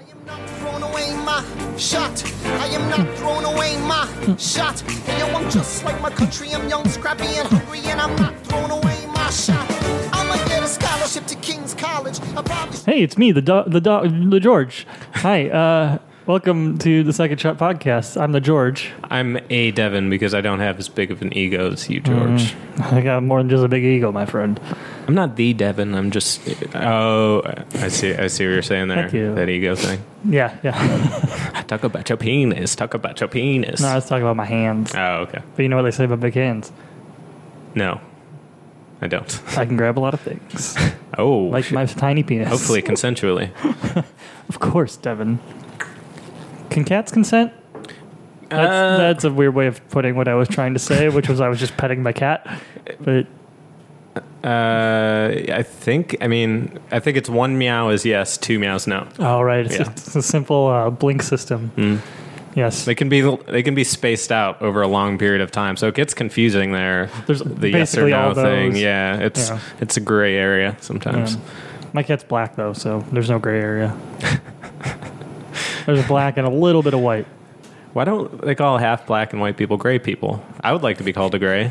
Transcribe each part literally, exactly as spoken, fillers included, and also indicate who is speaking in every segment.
Speaker 1: am not throwing away my shot. I am not throwing away my shot. Hey, yo, I'm just like my country. I'm young, scrappy, and hungry, and I'm not throwing away my shot. I'ma get a scholarship to King's College. I probably.
Speaker 2: Hey, it's me, the do- the do- the George. Hi, uh, welcome to the Second Shot Podcast. I'm the George.
Speaker 3: I'm a Devin because I don't have as big of an ego as you, George.
Speaker 2: Mm, I got more than just a big ego, my friend.
Speaker 3: I'm not the Devin. I'm just. Oh, I see. I see what you're saying there.
Speaker 2: Thank you.
Speaker 3: That ego thing.
Speaker 2: Yeah, yeah.
Speaker 3: Talk about your penis. Talk about your penis.
Speaker 2: No, I was talking about my hands.
Speaker 3: Oh, okay.
Speaker 2: But you know what they say about big hands?
Speaker 3: No, I don't.
Speaker 2: I can grab a lot of things.
Speaker 3: Oh,
Speaker 2: Like
Speaker 3: shit.
Speaker 2: my tiny penis.
Speaker 3: Hopefully consensually.
Speaker 2: Of course, Devin. Can cats consent? That's,
Speaker 3: Uh,
Speaker 2: that's a weird way of putting what I was trying to say, which was I was just petting my cat. But
Speaker 3: Uh, I think. I mean, I think it's one meow is yes, two meows no.
Speaker 2: all right, it's,
Speaker 3: Yeah.
Speaker 2: it's a simple uh, blink system.
Speaker 3: Mm.
Speaker 2: Yes.
Speaker 3: They can be they can be spaced out over a long period of time, so it gets confusing there.
Speaker 2: There's
Speaker 3: The yes or
Speaker 2: basically
Speaker 3: no
Speaker 2: all
Speaker 3: thing.
Speaker 2: those.
Speaker 3: Yeah, it's
Speaker 2: Yeah.
Speaker 3: it's a gray area sometimes.
Speaker 2: Yeah. My cat's black, though, so there's no gray area. There's a black and a little bit of white.
Speaker 3: Why don't they call half black and white people gray people? I would like to be called a gray.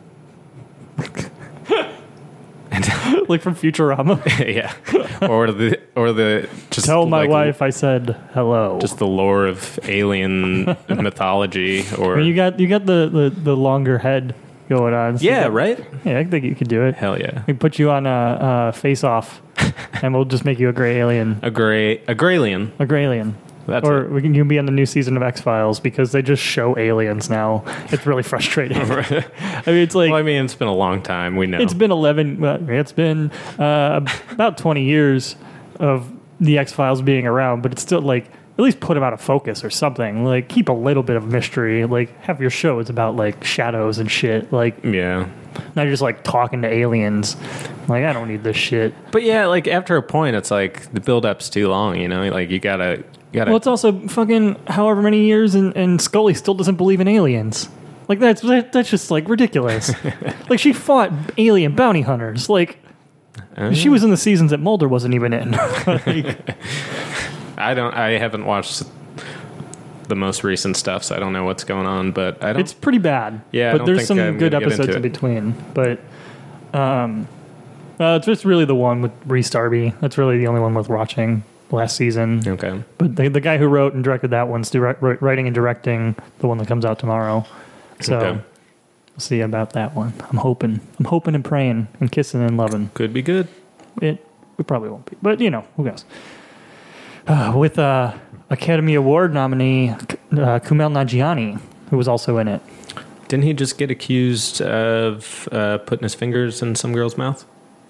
Speaker 2: Like from Futurama.
Speaker 3: Yeah, or the or the just
Speaker 2: Tell my
Speaker 3: like,
Speaker 2: wife I said hello.
Speaker 3: just the lore of alien mythology. Or
Speaker 2: I mean, you got you got the, the, the longer head going on. so you
Speaker 3: yeah,
Speaker 2: got-
Speaker 3: right.
Speaker 2: Yeah, I think you could do it.
Speaker 3: Hell yeah,
Speaker 2: We can put you on a, a face off, and we'll just make you a gray alien,
Speaker 3: a gray a graylien.
Speaker 2: a gray alien.
Speaker 3: That's
Speaker 2: or
Speaker 3: it.
Speaker 2: we can you can be on the new season of X Files because they just show aliens now. It's really frustrating. I mean, it's like
Speaker 3: Well, I mean, it's been a long time. We know.
Speaker 2: it's been eleven. Well, it's been uh, about twenty years of the X Files being around, but it's still like at least put them out of focus or something. Like keep a little bit of mystery. Like have your show is about like shadows and shit. Like
Speaker 3: yeah.
Speaker 2: not just like talking to aliens. Like I don't need this shit.
Speaker 3: But yeah, like after a point, it's like the build up's too long. You know, like you gotta you gotta.
Speaker 2: Well, it's also fucking however many years, and, and Scully still doesn't believe in aliens. Like that's that, that's just like ridiculous. Like she fought alien bounty hunters. Like
Speaker 3: Uh,
Speaker 2: she was in the seasons that Mulder wasn't even in. Like,
Speaker 3: I don't. I haven't watched the most recent stuff, so I don't know what's going on. But I don't.
Speaker 2: it's pretty bad.
Speaker 3: Yeah, I
Speaker 2: but
Speaker 3: don't
Speaker 2: there's
Speaker 3: think
Speaker 2: some
Speaker 3: I'm
Speaker 2: good
Speaker 3: gonna get
Speaker 2: episodes in
Speaker 3: into it.
Speaker 2: between. But um, uh, it's just really the one with Rhys Darby. That's really the only one worth watching last season.
Speaker 3: okay.
Speaker 2: But the the guy who wrote and directed that one's direct, writing and directing the one that comes out tomorrow. So
Speaker 3: Okay.
Speaker 2: we'll see about that one. I'm hoping. I'm hoping and praying and kissing and loving.
Speaker 3: Could be good.
Speaker 2: It it probably won't be, but you know who knows. Uh, with uh, Academy Award nominee uh, Kumail Nanjiani, who was also in it.
Speaker 3: Didn't he just get accused of uh, putting his fingers in some girl's mouth?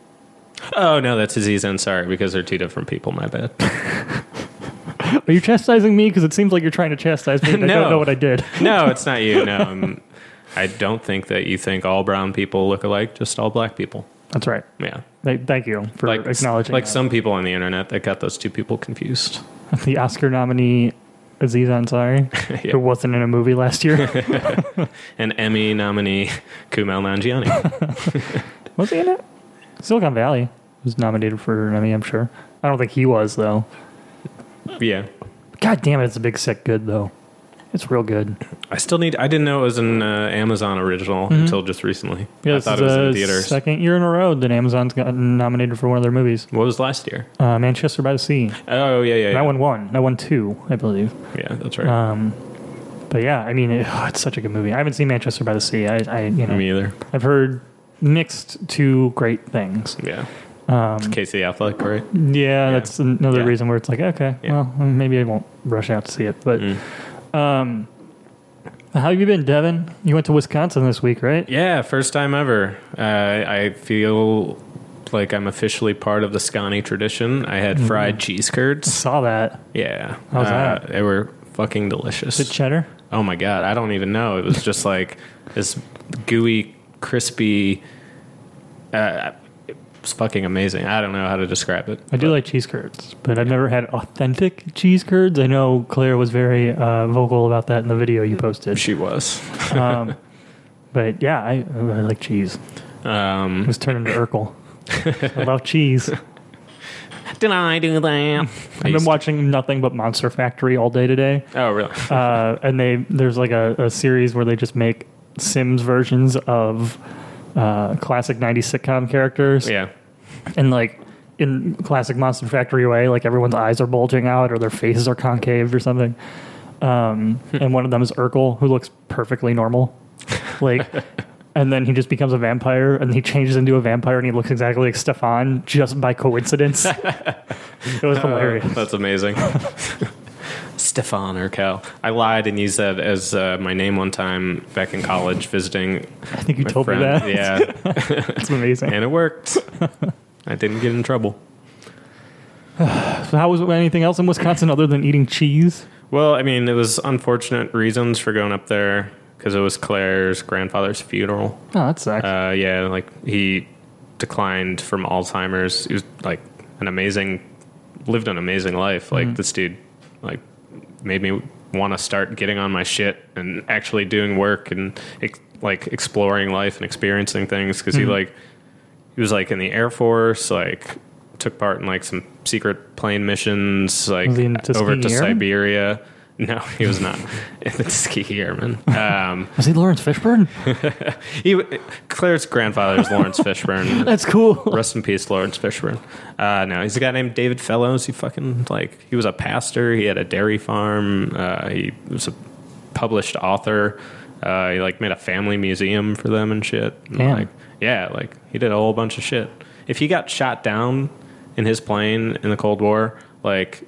Speaker 3: Oh no, that's Aziz Ansari because they're two different people. My bad.
Speaker 2: Are you chastising me? Because it seems like you're trying to chastise me. And I
Speaker 3: No.
Speaker 2: don't know what I did.
Speaker 3: No, it's not you. No, I'm, I don't think that you think all brown people look alike. Just all black people.
Speaker 2: That's right.
Speaker 3: Yeah,
Speaker 2: Th- Thank you for
Speaker 3: like
Speaker 2: acknowledging
Speaker 3: like
Speaker 2: that.
Speaker 3: some people on the internet that got those two people confused.
Speaker 2: The Oscar nominee Aziz Ansari,
Speaker 3: Yeah.
Speaker 2: who wasn't in a movie last year.
Speaker 3: An Emmy nominee, Kumail Nanjiani.
Speaker 2: Was he in it? Silicon Valley was nominated for an Emmy, I'm sure. I don't think he was, though.
Speaker 3: Yeah,
Speaker 2: God damn it, it's a big sick good, though. It's real good.
Speaker 3: I still need. I didn't know it was an uh, Amazon original until just recently.
Speaker 2: Yeah,
Speaker 3: I
Speaker 2: this
Speaker 3: thought
Speaker 2: is
Speaker 3: it was
Speaker 2: the
Speaker 3: in theaters.
Speaker 2: second year in a row that Amazon's gotten nominated for one of their movies.
Speaker 3: What was last year?
Speaker 2: Uh, Manchester by the Sea.
Speaker 3: Oh yeah, yeah, yeah.
Speaker 2: That one won. That won two, I believe.
Speaker 3: Yeah, that's right.
Speaker 2: Um, but yeah, I mean, it, oh, it's such a good movie. I haven't seen Manchester by the Sea. I, I you know,
Speaker 3: Me either.
Speaker 2: I've heard mixed to great things.
Speaker 3: Yeah.
Speaker 2: Um,
Speaker 3: It's Casey Affleck, right?
Speaker 2: yeah, that's another
Speaker 3: Yeah.
Speaker 2: reason where it's like, okay,
Speaker 3: Yeah.
Speaker 2: well, maybe I won't rush out to see it. But
Speaker 3: Mm.
Speaker 2: um, how have you been, Devin? You went to Wisconsin this week, right?
Speaker 3: Yeah, first time ever. Uh, I feel like I'm officially part of the Scotty tradition. I had fried cheese curds.
Speaker 2: Saw that.
Speaker 3: Yeah.
Speaker 2: How's
Speaker 3: uh,
Speaker 2: that?
Speaker 3: They were fucking delicious.
Speaker 2: Is it cheddar?
Speaker 3: Oh my god, I don't even know. It was just like this gooey, crispy. Uh, it was fucking amazing. I don't know how to describe it.
Speaker 2: I do like cheese curds, but I've never had authentic cheese curds. I know Claire was very uh, vocal about that in the video you posted.
Speaker 3: She was.
Speaker 2: Um, but yeah, I, I like cheese.
Speaker 3: Um,
Speaker 2: It was turned into Urkel. I love cheese.
Speaker 3: Did I do that?
Speaker 2: I've been watching nothing but Monster Factory all day today.
Speaker 3: Oh, really?
Speaker 2: Uh, and they there's like a, a series where they just make Sims versions of uh, classic nineties sitcom characters.
Speaker 3: Yeah.
Speaker 2: And like in classic Monster Factory way, like everyone's eyes are bulging out or their faces are concaved or something. Um, and one of them is Urkel, who looks perfectly normal. Like, and then he just becomes a vampire and he changes into a vampire and he looks exactly like Stefan just by coincidence. It was hilarious.
Speaker 3: Uh, that's amazing. Stefan Urkel. I lied and used that as uh, my name one time back in college visiting.
Speaker 2: I think you
Speaker 3: my
Speaker 2: told
Speaker 3: friend.
Speaker 2: me that.
Speaker 3: Yeah.
Speaker 2: It's amazing.
Speaker 3: And it worked. I didn't get in trouble.
Speaker 2: So how was anything else in Wisconsin other than eating cheese?
Speaker 3: Well, I mean, it was unfortunate reasons for going up there because it was Claire's grandfather's funeral.
Speaker 2: Oh, that sucks.
Speaker 3: Uh, yeah, like he declined from Alzheimer's. He was like an amazing, lived an amazing life. Like
Speaker 2: Mm-hmm.
Speaker 3: this dude, like made me want to start getting on my shit and actually doing work and ex- like exploring life and experiencing things. Because
Speaker 2: Mm-hmm.
Speaker 3: he like he was like in the Air Force, like took part in like some secret plane missions, like
Speaker 2: Was he in
Speaker 3: over to
Speaker 2: Tuskegee Airmen?
Speaker 3: Siberia. No, he was not in the Tuskegee Airmen. Um,
Speaker 2: Was he Lawrence Fishburne?
Speaker 3: he, Claire's grandfather is Lawrence Fishburne.
Speaker 2: That's cool.
Speaker 3: Rest in peace, Lawrence Fishburne. Uh, no, he's a guy named David Fellows. He fucking, like, he was a pastor. He had a dairy farm. Uh, he was a published author. Uh, he, like, made a family museum for them and shit. And,
Speaker 2: Damn.
Speaker 3: like, yeah, like, he did a whole bunch of shit. If he got shot down in his plane in the Cold War, like,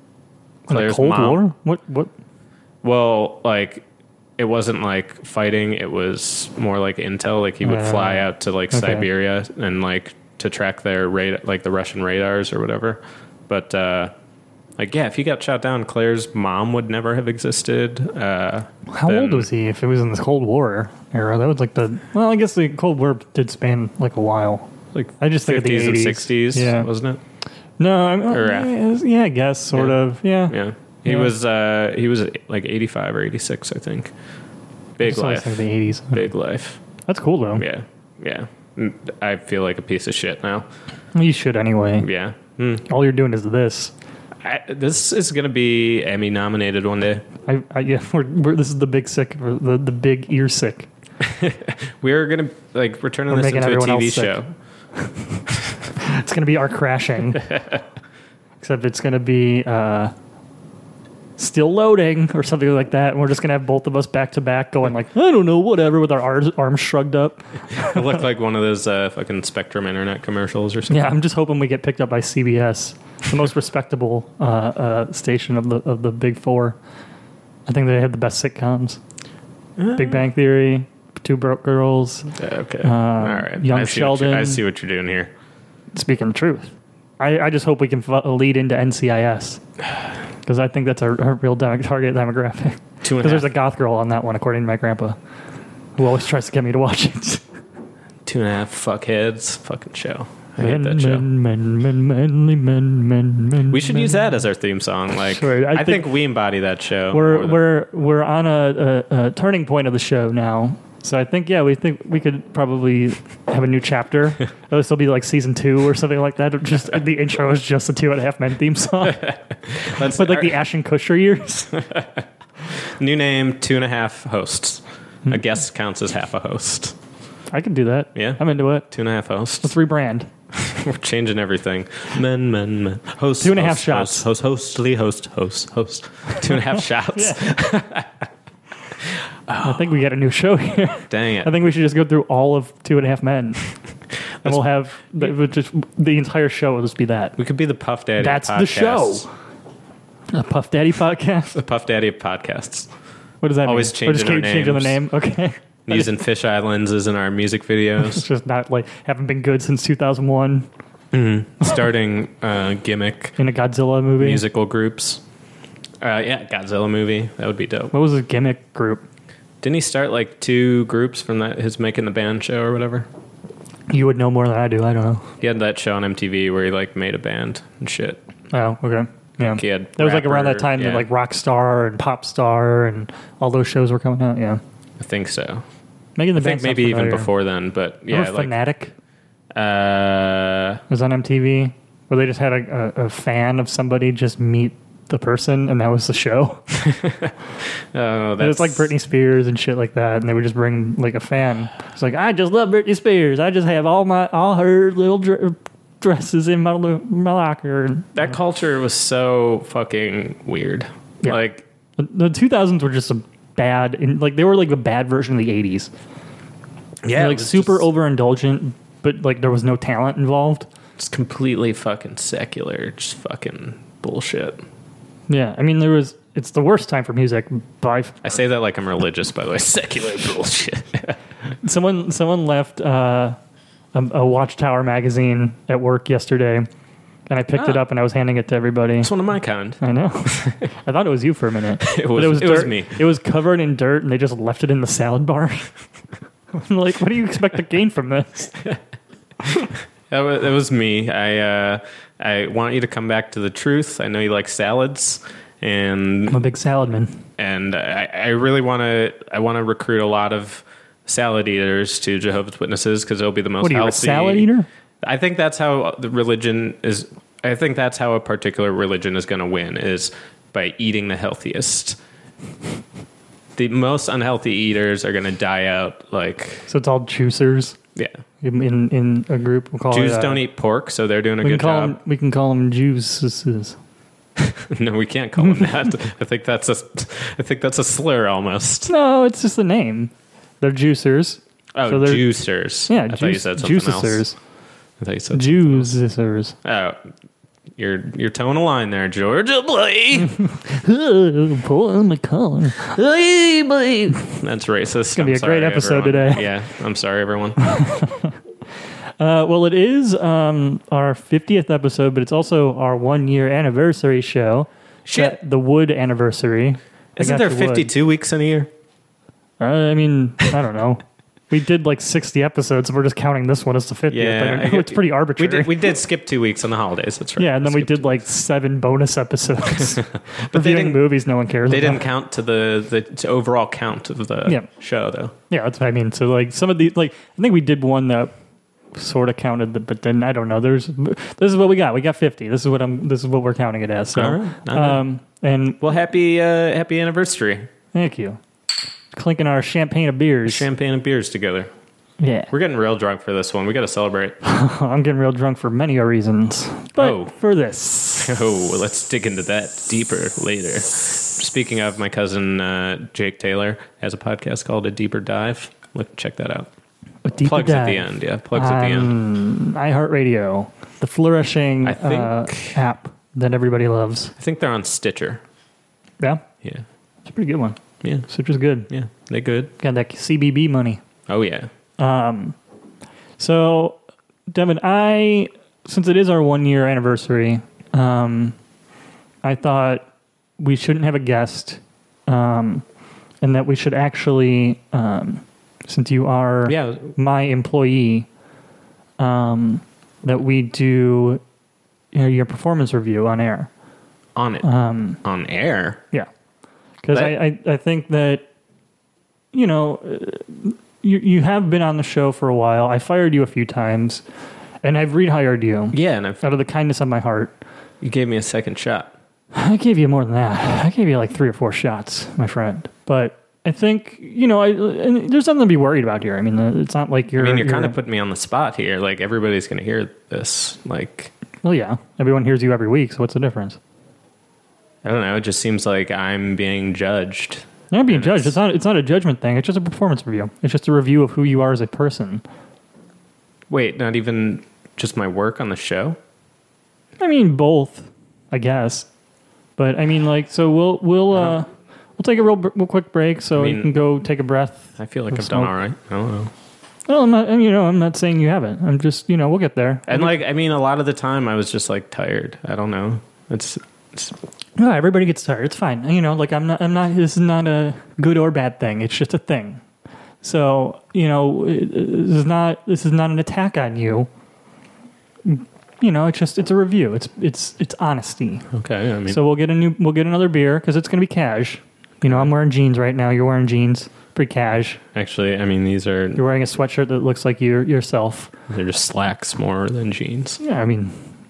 Speaker 2: In the
Speaker 3: Claire's
Speaker 2: Cold
Speaker 3: mom,
Speaker 2: War? What? What?
Speaker 3: well, like, it wasn't like fighting. It was more like intel. Like he would
Speaker 2: Uh,
Speaker 3: fly out to like
Speaker 2: okay.
Speaker 3: Siberia and like to track their radar, like the Russian radars or whatever. But uh, like, yeah, if he got shot down, Claire's mom would never have existed. Uh,
Speaker 2: How
Speaker 3: then-
Speaker 2: old was he if it was in the Cold War era? That was like the... Well, I guess the Cold War did span like a while.
Speaker 3: Like
Speaker 2: I just think of the
Speaker 3: fifties and
Speaker 2: eighties.
Speaker 3: sixties,
Speaker 2: Yeah.
Speaker 3: wasn't it?
Speaker 2: No, I'm...
Speaker 3: Or
Speaker 2: yeah,
Speaker 3: after.
Speaker 2: yeah, I guess, sort
Speaker 3: Yeah.
Speaker 2: of. Yeah.
Speaker 3: Yeah, he
Speaker 2: Yeah.
Speaker 3: was. Uh, he was like eighty-five or eighty-six, I think. Big
Speaker 2: It's always
Speaker 3: life,
Speaker 2: like the eighties.
Speaker 3: big life.
Speaker 2: That's cool, though.
Speaker 3: Yeah, yeah. Mm, I feel like a piece of shit now.
Speaker 2: You should anyway.
Speaker 3: Yeah. Mm.
Speaker 2: All you're doing is this.
Speaker 3: I, this is going to be Emmy nominated one day.
Speaker 2: I, I yeah, we're, we're, this is the big sick, or the, the big ear sick.
Speaker 3: We're going to, like, we're turning
Speaker 2: We're
Speaker 3: this
Speaker 2: making
Speaker 3: into a
Speaker 2: everyone
Speaker 3: T V
Speaker 2: else sick.
Speaker 3: show.
Speaker 2: It's going to be our crashing. Except it's going to be uh, still loading or something like that. And we're just going to have both of us back to back going like, I don't know, whatever, with our arms, arms shrugged up.
Speaker 3: It looked like one of those uh, fucking Spectrum Internet commercials or something.
Speaker 2: Yeah, I'm just hoping we get picked up by C B S, the most respectable uh, uh, station of the of the big four. I think they have the best sitcoms. Big Bang Theory, Two Broke Girls,
Speaker 3: Yeah, okay.
Speaker 2: Um,
Speaker 3: All right.
Speaker 2: Young
Speaker 3: I see what you-
Speaker 2: Sheldon.
Speaker 3: I see what you're doing here.
Speaker 2: Speaking the truth. I, I just hope we can f- lead into N C I S. Because I think that's our, our real dem- target demographic.
Speaker 3: Two and
Speaker 2: Because
Speaker 3: a
Speaker 2: there's a
Speaker 3: half,
Speaker 2: goth girl on that one, according to my grandpa, who always tries to get me to watch it.
Speaker 3: two and a half fuckheads fucking show. I hate
Speaker 2: Men,
Speaker 3: that show.
Speaker 2: men, men, men, manly men, men, men.
Speaker 3: We should
Speaker 2: men.
Speaker 3: use that as our theme song. Like,
Speaker 2: Sure, I
Speaker 3: I, think,
Speaker 2: think
Speaker 3: we embody that show.
Speaker 2: We're
Speaker 3: more than-
Speaker 2: we're we're on a, a, a turning point of the show now. So I think yeah, we think we could probably have a new chapter. This will be like season two or something like that. Just the intro is just the Two and a Half Men theme song,
Speaker 3: Let's-
Speaker 2: but like
Speaker 3: our-
Speaker 2: the Ashton Kutcher years.
Speaker 3: new name, two and a half hosts.
Speaker 2: Hmm.
Speaker 3: A guest counts as half a host.
Speaker 2: I can do that.
Speaker 3: Yeah.
Speaker 2: I'm into it.
Speaker 3: Two and a half hosts.
Speaker 2: Let's rebrand.
Speaker 3: We're changing everything. Men, men, men. Host.
Speaker 2: Two and a half
Speaker 3: host,
Speaker 2: shots.
Speaker 3: Host, host, hostly, host, host, host. Two and a half shots.
Speaker 2: I think we got a new show here.
Speaker 3: Dang it.
Speaker 2: I think we should just go through all of Two and a Half Men, and we'll have the, we'll just the entire show will just be that.
Speaker 3: we could be the Puff Daddy.
Speaker 2: That's
Speaker 3: of
Speaker 2: the show.
Speaker 3: podcasts.
Speaker 2: A Puff Daddy podcast.
Speaker 3: The Puff Daddy of podcasts.
Speaker 2: What does that
Speaker 3: Always
Speaker 2: mean? We're
Speaker 3: changing
Speaker 2: just
Speaker 3: our
Speaker 2: keep changing the
Speaker 3: names.
Speaker 2: name. Okay.
Speaker 3: Using fisheye lenses in our music
Speaker 2: It's
Speaker 3: videos.
Speaker 2: just not like haven't been good since two thousand one
Speaker 3: Starting uh, gimmick
Speaker 2: in a Godzilla movie.
Speaker 3: musical groups. Uh, yeah, Godzilla movie. That would be dope.
Speaker 2: What was his gimmick group?
Speaker 3: Didn't he start like two groups from that his Making the Band show or whatever?
Speaker 2: You would know more than I do. I don't know.
Speaker 3: He had that show on M T V where he like made a band and shit.
Speaker 2: Oh, okay. Yeah.
Speaker 3: He had
Speaker 2: That was like around that
Speaker 3: rapper-
Speaker 2: time
Speaker 3: yeah.
Speaker 2: that like Rockstar and Popstar and all those shows were coming out. Yeah.
Speaker 3: I think so.
Speaker 2: Making the
Speaker 3: I think
Speaker 2: Band sounds
Speaker 3: maybe even
Speaker 2: familiar.
Speaker 3: before then, but yeah,
Speaker 2: Remember
Speaker 3: like
Speaker 2: Fanatic
Speaker 3: uh,
Speaker 2: was on M T V. where they just had a, a, a fan of somebody just meet the person, and that was the show.
Speaker 3: Oh,
Speaker 2: It was like Britney Spears and shit like that, and they would just bring like a fan. It's like, I just love Britney Spears. I just have all my all her little dr- dresses in my, my locker. And,
Speaker 3: That culture was so fucking weird.
Speaker 2: Yeah.
Speaker 3: Like,
Speaker 2: the, the two thousands were just a bad, in, like they were like a bad version of the eighties.
Speaker 3: yeah,
Speaker 2: Like
Speaker 3: it was
Speaker 2: super
Speaker 3: just,
Speaker 2: overindulgent, but like there was no talent involved.
Speaker 3: just completely fucking secular, just fucking bullshit.
Speaker 2: Yeah, I mean there was. It's the worst time for music. By
Speaker 3: I say that like I'm religious, by the way. Secular bullshit.
Speaker 2: someone, someone left uh, a, a Watchtower magazine at work yesterday, and I picked it
Speaker 3: Ah.
Speaker 2: up and I was handing it to everybody.
Speaker 3: It's one of my kind.
Speaker 2: I know. I thought it was you for a minute.
Speaker 3: It
Speaker 2: But
Speaker 3: was-
Speaker 2: it was,
Speaker 3: it was
Speaker 2: dirt.
Speaker 3: me.
Speaker 2: It was covered in dirt, and they just left it in the salad bar. I'm like, what do you expect to gain from this?
Speaker 3: That was, that was me. I uh, I want you to come back to the truth. I know you like salads, and
Speaker 2: I'm a big salad man.
Speaker 3: and I, I really want to I want to recruit a lot of salad eaters to Jehovah's Witnesses because it'll be the most
Speaker 2: What are you, a
Speaker 3: healthy.
Speaker 2: salad eater?
Speaker 3: I think that's how the religion is. I think that's how a particular religion is going to win, is by eating the healthiest. The most unhealthy eaters are going to die out. Like,
Speaker 2: So it's all juicers
Speaker 3: yeah,
Speaker 2: in in, in a group. We'll call
Speaker 3: Jews
Speaker 2: it, uh,
Speaker 3: don't eat pork, so they're doing a
Speaker 2: We can
Speaker 3: good
Speaker 2: call
Speaker 3: job.
Speaker 2: them. We can call them juices.
Speaker 3: No, we can't call them that. I think that's a, I think that's a slur almost.
Speaker 2: No, it's just the name. They're juicers.
Speaker 3: Oh,
Speaker 2: So they're-
Speaker 3: juicers.
Speaker 2: Yeah,
Speaker 3: I thought you
Speaker 2: juice,
Speaker 3: said something else.
Speaker 2: juicers.
Speaker 3: I thought you said
Speaker 2: Juicers.
Speaker 3: Oh, you're you're towing a line there, Georgia boy.
Speaker 2: Pull on my collar. Hey, boy.
Speaker 3: That's racist. It's
Speaker 2: gonna be a great episode today.
Speaker 3: Yeah, I'm sorry, everyone.
Speaker 2: Uh, well, it is um, our fiftieth episode, but it's also our one year anniversary show.
Speaker 3: Shit.
Speaker 2: That- the Wood anniversary. I
Speaker 3: Isn't
Speaker 2: got
Speaker 3: there
Speaker 2: your wood.
Speaker 3: fifty-two weeks in a year?
Speaker 2: Uh, I mean, I don't know. We did like sixty episodes, and we're just counting this one as the fiftieth.
Speaker 3: Yeah,
Speaker 2: I
Speaker 3: I
Speaker 2: know
Speaker 3: get-
Speaker 2: it's pretty
Speaker 3: We
Speaker 2: arbitrary.
Speaker 3: did we did skip two weeks on the holidays. That's right.
Speaker 2: yeah, and then we
Speaker 3: Skipped
Speaker 2: did
Speaker 3: two
Speaker 2: like
Speaker 3: weeks.
Speaker 2: seven bonus episodes.
Speaker 3: they
Speaker 2: Reviewing
Speaker 3: didn't-
Speaker 2: movies no one cares
Speaker 3: They
Speaker 2: about.
Speaker 3: didn't count to the the to overall count of the
Speaker 2: Yeah.
Speaker 3: show though.
Speaker 2: Yeah, that's what I mean. So like some of the like I think we did one that sort of counted, the, but then I don't know. There's this is what we got. We got fifty. This is what I'm. This is what we're counting it as. So,
Speaker 3: All right. All right.
Speaker 2: um, and
Speaker 3: Well, happy uh, happy anniversary.
Speaker 2: thank you. Clinking our champagne of beers.
Speaker 3: Champagne and beers together.
Speaker 2: yeah,
Speaker 3: We're getting real drunk for this one. We got to celebrate.
Speaker 2: I'm getting real drunk for many reasons, but
Speaker 3: Oh.
Speaker 2: for this,
Speaker 3: Oh, let's dig into that deeper later. Speaking of, my cousin uh, Jake Taylor has a podcast called A Deeper Dive. Look, check that out.
Speaker 2: a deeper
Speaker 3: Plugs at the
Speaker 2: dive.
Speaker 3: end. Yeah, plugs at the end.
Speaker 2: Um, iHeartRadio, the flourishing
Speaker 3: I think-
Speaker 2: uh, app that everybody loves.
Speaker 3: I think they're on Stitcher.
Speaker 2: Yeah,
Speaker 3: Yeah,
Speaker 2: it's a pretty good one.
Speaker 3: yeah,
Speaker 2: Such is good.
Speaker 3: yeah. They good.
Speaker 2: Got that C B B money.
Speaker 3: Oh yeah.
Speaker 2: So, Devin, I since it is our one year anniversary, um, I thought we shouldn't have a guest, um, and that we should actually, um, since you are
Speaker 3: Yeah.
Speaker 2: my employee, um, that we do you know, your performance review on air.
Speaker 3: On it. Um, on air.
Speaker 2: Yeah, because I,
Speaker 3: That-
Speaker 2: I I think that you know uh, you you have been on the show for a while. I fired you a few times, and I've rehired you
Speaker 3: Yeah, and I've,
Speaker 2: out of the kindness of my heart.
Speaker 3: you gave me a second shot.
Speaker 2: I gave you more than that. I gave you like three or four shots, my friend. But I think you know, I and there's nothing to be worried about here. I mean, it's not like you're.
Speaker 3: I mean, you're,
Speaker 2: you're
Speaker 3: kind of putting me on the spot here. Like everybody's going to hear this. Like
Speaker 2: Well, yeah, everyone hears you every week. So what's the difference?
Speaker 3: I don't know. It just seems like I'm being judged.
Speaker 2: You're not being
Speaker 3: And
Speaker 2: judged.
Speaker 3: it's-
Speaker 2: It's not. It's not a judgment thing. It's just a performance review. It's just a review of who you are as a person.
Speaker 3: Wait, not even just my work on the show?
Speaker 2: I mean, both, I guess. But I mean, like, so we'll we'll uh, we'll take a real, real quick break so
Speaker 3: I mean-
Speaker 2: you can go take a breath.
Speaker 3: I feel like
Speaker 2: Or
Speaker 3: I've
Speaker 2: smoke.
Speaker 3: done all right. I don't know.
Speaker 2: Well, I'm not. and, You know, I'm not saying you haven't. I'm just, you know, we'll get there.
Speaker 3: And like, I mean, a lot of the time I was just like tired. I don't know. It's, it's
Speaker 2: No, everybody gets tired. It's fine. You know, like I'm not. I'm not. This is not a good or bad thing. It's just a thing. So you know, it- this is not. This is not an attack on you. You know, it's just. It's a review. It's it's it's honesty.
Speaker 3: okay. I mean,
Speaker 2: So we'll get a new. We'll get another beer because it's going to be cash. You know, I'm wearing jeans right now. You're wearing jeans. Pretty cash.
Speaker 3: actually, I mean, these are
Speaker 2: You're wearing a sweatshirt that looks like you yourself.
Speaker 3: they're just slacks more than jeans.
Speaker 2: Yeah, I mean,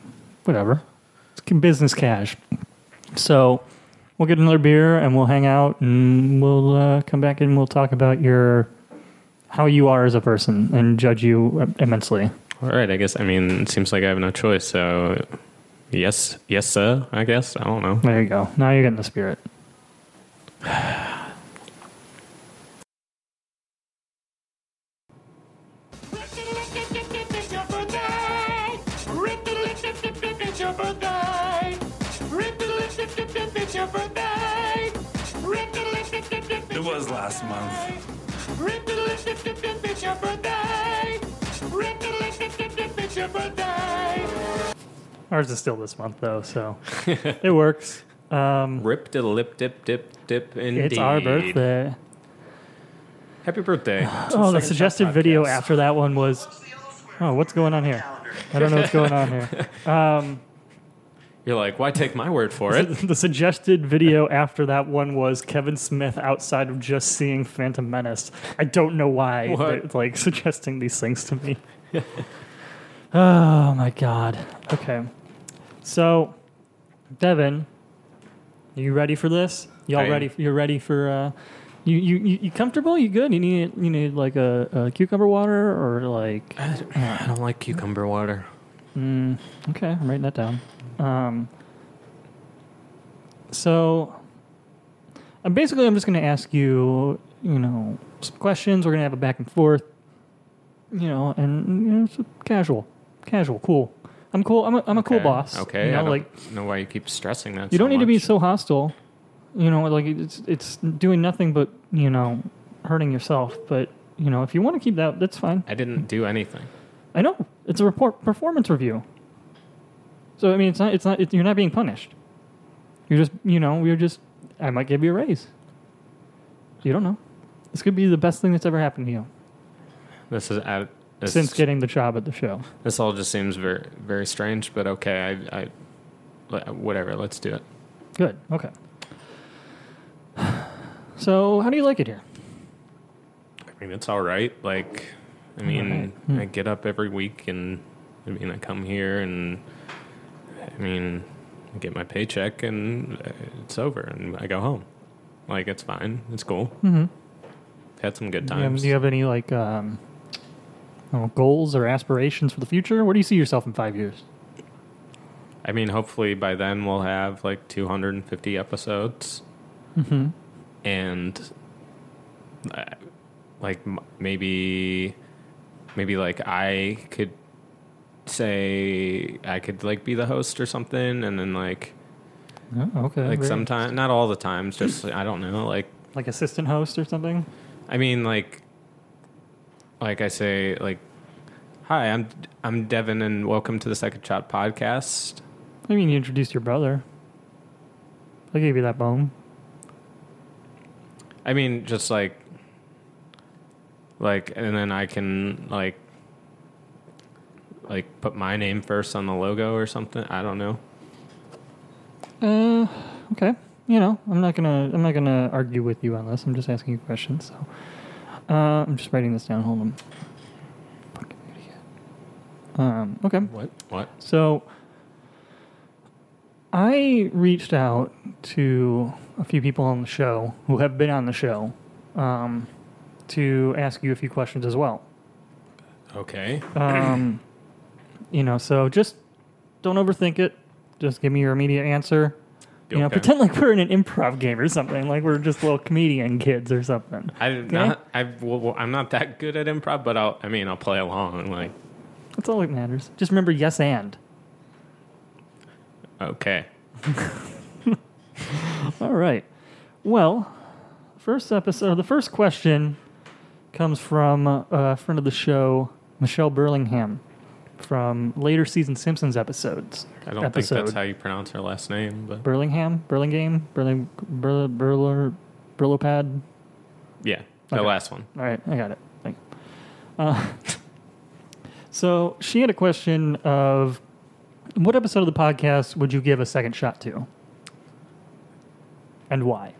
Speaker 2: whatever. It's business cash. So we'll get another beer and we'll hang out and we'll uh, come back and we'll talk about your how you are as a person and judge you immensely.
Speaker 3: All right, I guess. I mean, it seems like I have no choice. So, yes, yes, sir. I guess. I don't know.
Speaker 2: There you go. Now you're getting the spirit.
Speaker 4: It was last month.
Speaker 2: Ours is still this month, though, so it works. Um,
Speaker 3: Rip to lip dip dip dip indeed.
Speaker 2: it's our birthday.
Speaker 3: Happy birthday.
Speaker 2: Oh, the suggested video after that one was... Oh, what's going on here? I don't know what's going on here. Um,
Speaker 3: You're like, why take my word for it?
Speaker 2: the suggested video after that one was Kevin Smith outside of just seeing Phantom Menace. I don't know why
Speaker 3: What?
Speaker 2: they're like suggesting these things to me. Oh my god. Okay. So, Devin, are you ready for this? Y'all
Speaker 3: I am.
Speaker 2: ready? You're ready for uh you, you, you, you comfortable? You good? You need you need like a, a cucumber water or like
Speaker 3: I don't like cucumber water.
Speaker 2: Mm, okay, I'm writing that down. Um, so, uh, basically, I'm just going to ask you, you know, some questions. We're going to have a back and forth, you know, and you know, it's casual, casual, cool. I'm cool. I'm a, I'm a cool
Speaker 3: Okay,
Speaker 2: boss.
Speaker 3: Okay.
Speaker 2: you know,
Speaker 3: I don't
Speaker 2: like
Speaker 3: know why you keep stressing that.
Speaker 2: you
Speaker 3: so
Speaker 2: don't need to be
Speaker 3: much.
Speaker 2: so hostile. You know, like it's it's doing nothing but you know hurting yourself. But you know, if you want to keep that, that's fine.
Speaker 3: I didn't do anything.
Speaker 2: I know it's a report performance review. So I mean, it's not. It's not. It, you're not being punished. You're just. You know. We're just. I might give you a raise. You don't know. This could be the best thing that's ever happened to you
Speaker 3: This is at, this,
Speaker 2: since getting the job at the show.
Speaker 3: This all just seems very very strange, but okay. I, I le- whatever. Let's do it.
Speaker 2: Good. Okay. So, how do you like it here?
Speaker 3: I mean, it's all right. Like, I mean,
Speaker 2: All right. Hmm.
Speaker 3: I get up every week, and I mean, I come here, and I mean, I get my paycheck, and uh, it's over, and I go home. Like, it's fine. It's cool.
Speaker 2: Mm-hmm.
Speaker 3: Had some good
Speaker 2: Do you, have,
Speaker 3: times.
Speaker 2: do you have any like um, I don't know, goals or aspirations for the future? Where do you see yourself in five years?
Speaker 3: I mean, hopefully by then we'll have like two hundred fifty episodes,
Speaker 2: Mm-hmm.
Speaker 3: and uh, like m- maybe, maybe like I could say I could like be the host or something, and then like
Speaker 2: Oh, okay.
Speaker 3: like
Speaker 2: Very-
Speaker 3: sometimes, not all the times, just I don't know, like
Speaker 2: like assistant host or something.
Speaker 3: I mean like like I say like, hi, I'm I'm Devin, and welcome to the Second Shot podcast.
Speaker 2: I mean, you introduced your brother. I gave you that bone.
Speaker 3: I mean, just like, like, and then I can like, like put my name first on the logo or something. I don't know.
Speaker 2: Uh, okay. You know, I'm not gonna, I'm not gonna argue with you on this. I'm just asking you questions. So, uh, I'm just writing this down. Hold on. Fucking idiot. Um. Okay.
Speaker 3: What? What?
Speaker 2: So, I reached out to a few people on the show who have been on the show, um, to ask you a few questions as well.
Speaker 3: Okay.
Speaker 2: Um, you know, so just don't overthink it. Just give me your immediate answer. You know,
Speaker 3: Okay.
Speaker 2: pretend like we're in an improv game or something, like we're just little comedian kids or something.
Speaker 3: I'm not. I well, I'm not that good at improv, but I'll. I mean, I'll play along. Like,
Speaker 2: That's all that matters. Just remember, yes and.
Speaker 3: okay.
Speaker 2: All right. Well, first episode, the first question comes from a friend of the show, Michelle Burlingham, from later season Simpsons episodes.
Speaker 3: I don't
Speaker 2: episode.
Speaker 3: think that's how you pronounce her last name, but
Speaker 2: Burlingham, Burlingame, Burling, Burl, Burler, Burlopad.
Speaker 3: yeah, the
Speaker 2: Okay.
Speaker 3: last one.
Speaker 2: All right, I got it. Thank you. Uh, so she had a question of, what episode of the podcast would you give a second shot to, and why?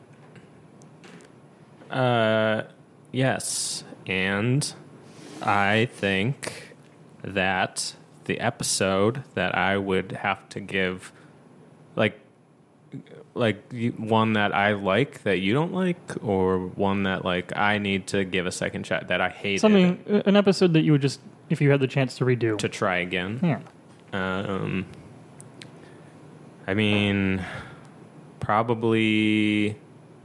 Speaker 3: Uh, yes, and I think that the episode that I would have to give, like, like you- one that I like that you don't like, or one that like I need to give a second shot that I hated
Speaker 2: Something, an episode that you would just, if you had the chance to redo.
Speaker 3: to try again.
Speaker 2: Yeah.
Speaker 3: Um, I mean, probably,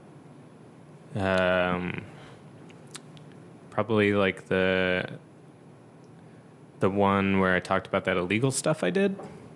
Speaker 3: um, probably like the the one where I talked about that illegal stuff I did.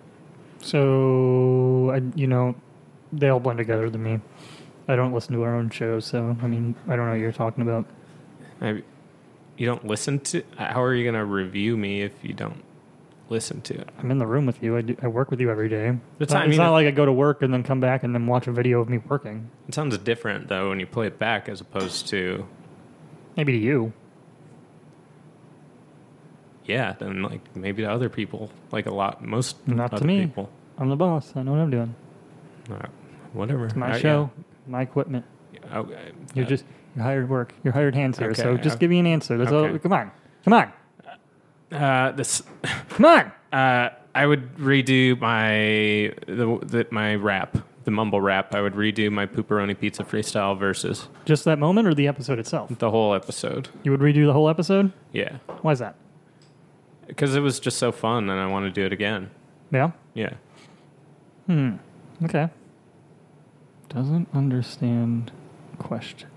Speaker 2: So, I, you know, they all blend together to me. I don't listen to our own shows, so, I mean, I don't know what you're talking about.
Speaker 3: I, you don't listen to. How are you going to review me if you don't listen to it?
Speaker 2: I'm in the room with you. I, do, I work with you every day.
Speaker 3: It's
Speaker 2: It's, not,
Speaker 3: not- I
Speaker 2: it's
Speaker 3: mean,
Speaker 2: not
Speaker 3: it-
Speaker 2: like I go to work and then come back and then watch a video of me working.
Speaker 3: It sounds different though when you play it back as opposed to
Speaker 2: Maybe to you.
Speaker 3: yeah. Then like maybe to other people, like a lot most
Speaker 2: Not to
Speaker 3: other
Speaker 2: me.
Speaker 3: people.
Speaker 2: I'm the boss. I know what I'm doing.
Speaker 3: All right. Whatever.
Speaker 2: It's my
Speaker 3: Uh,
Speaker 2: show, my equipment.
Speaker 3: Yeah. Okay.
Speaker 2: You're
Speaker 3: Uh,
Speaker 2: just you're hired work. You're hired hands here. so
Speaker 3: Okay,
Speaker 2: just
Speaker 3: uh,
Speaker 2: give me an answer. That's all.
Speaker 3: okay.
Speaker 2: Come on, come on,
Speaker 3: uh, this.
Speaker 2: come on.
Speaker 3: Uh, I would redo my the, the my rap, the mumble rap. I would redo my pepperoni pizza freestyle versus
Speaker 2: Just that moment or the episode itself?
Speaker 3: the whole episode.
Speaker 2: You would redo the whole episode?
Speaker 3: Yeah,
Speaker 2: Why is that?
Speaker 3: because it was just so fun, and I want to do it again.
Speaker 2: Yeah.
Speaker 3: Yeah.
Speaker 2: Okay. Doesn't understand questions.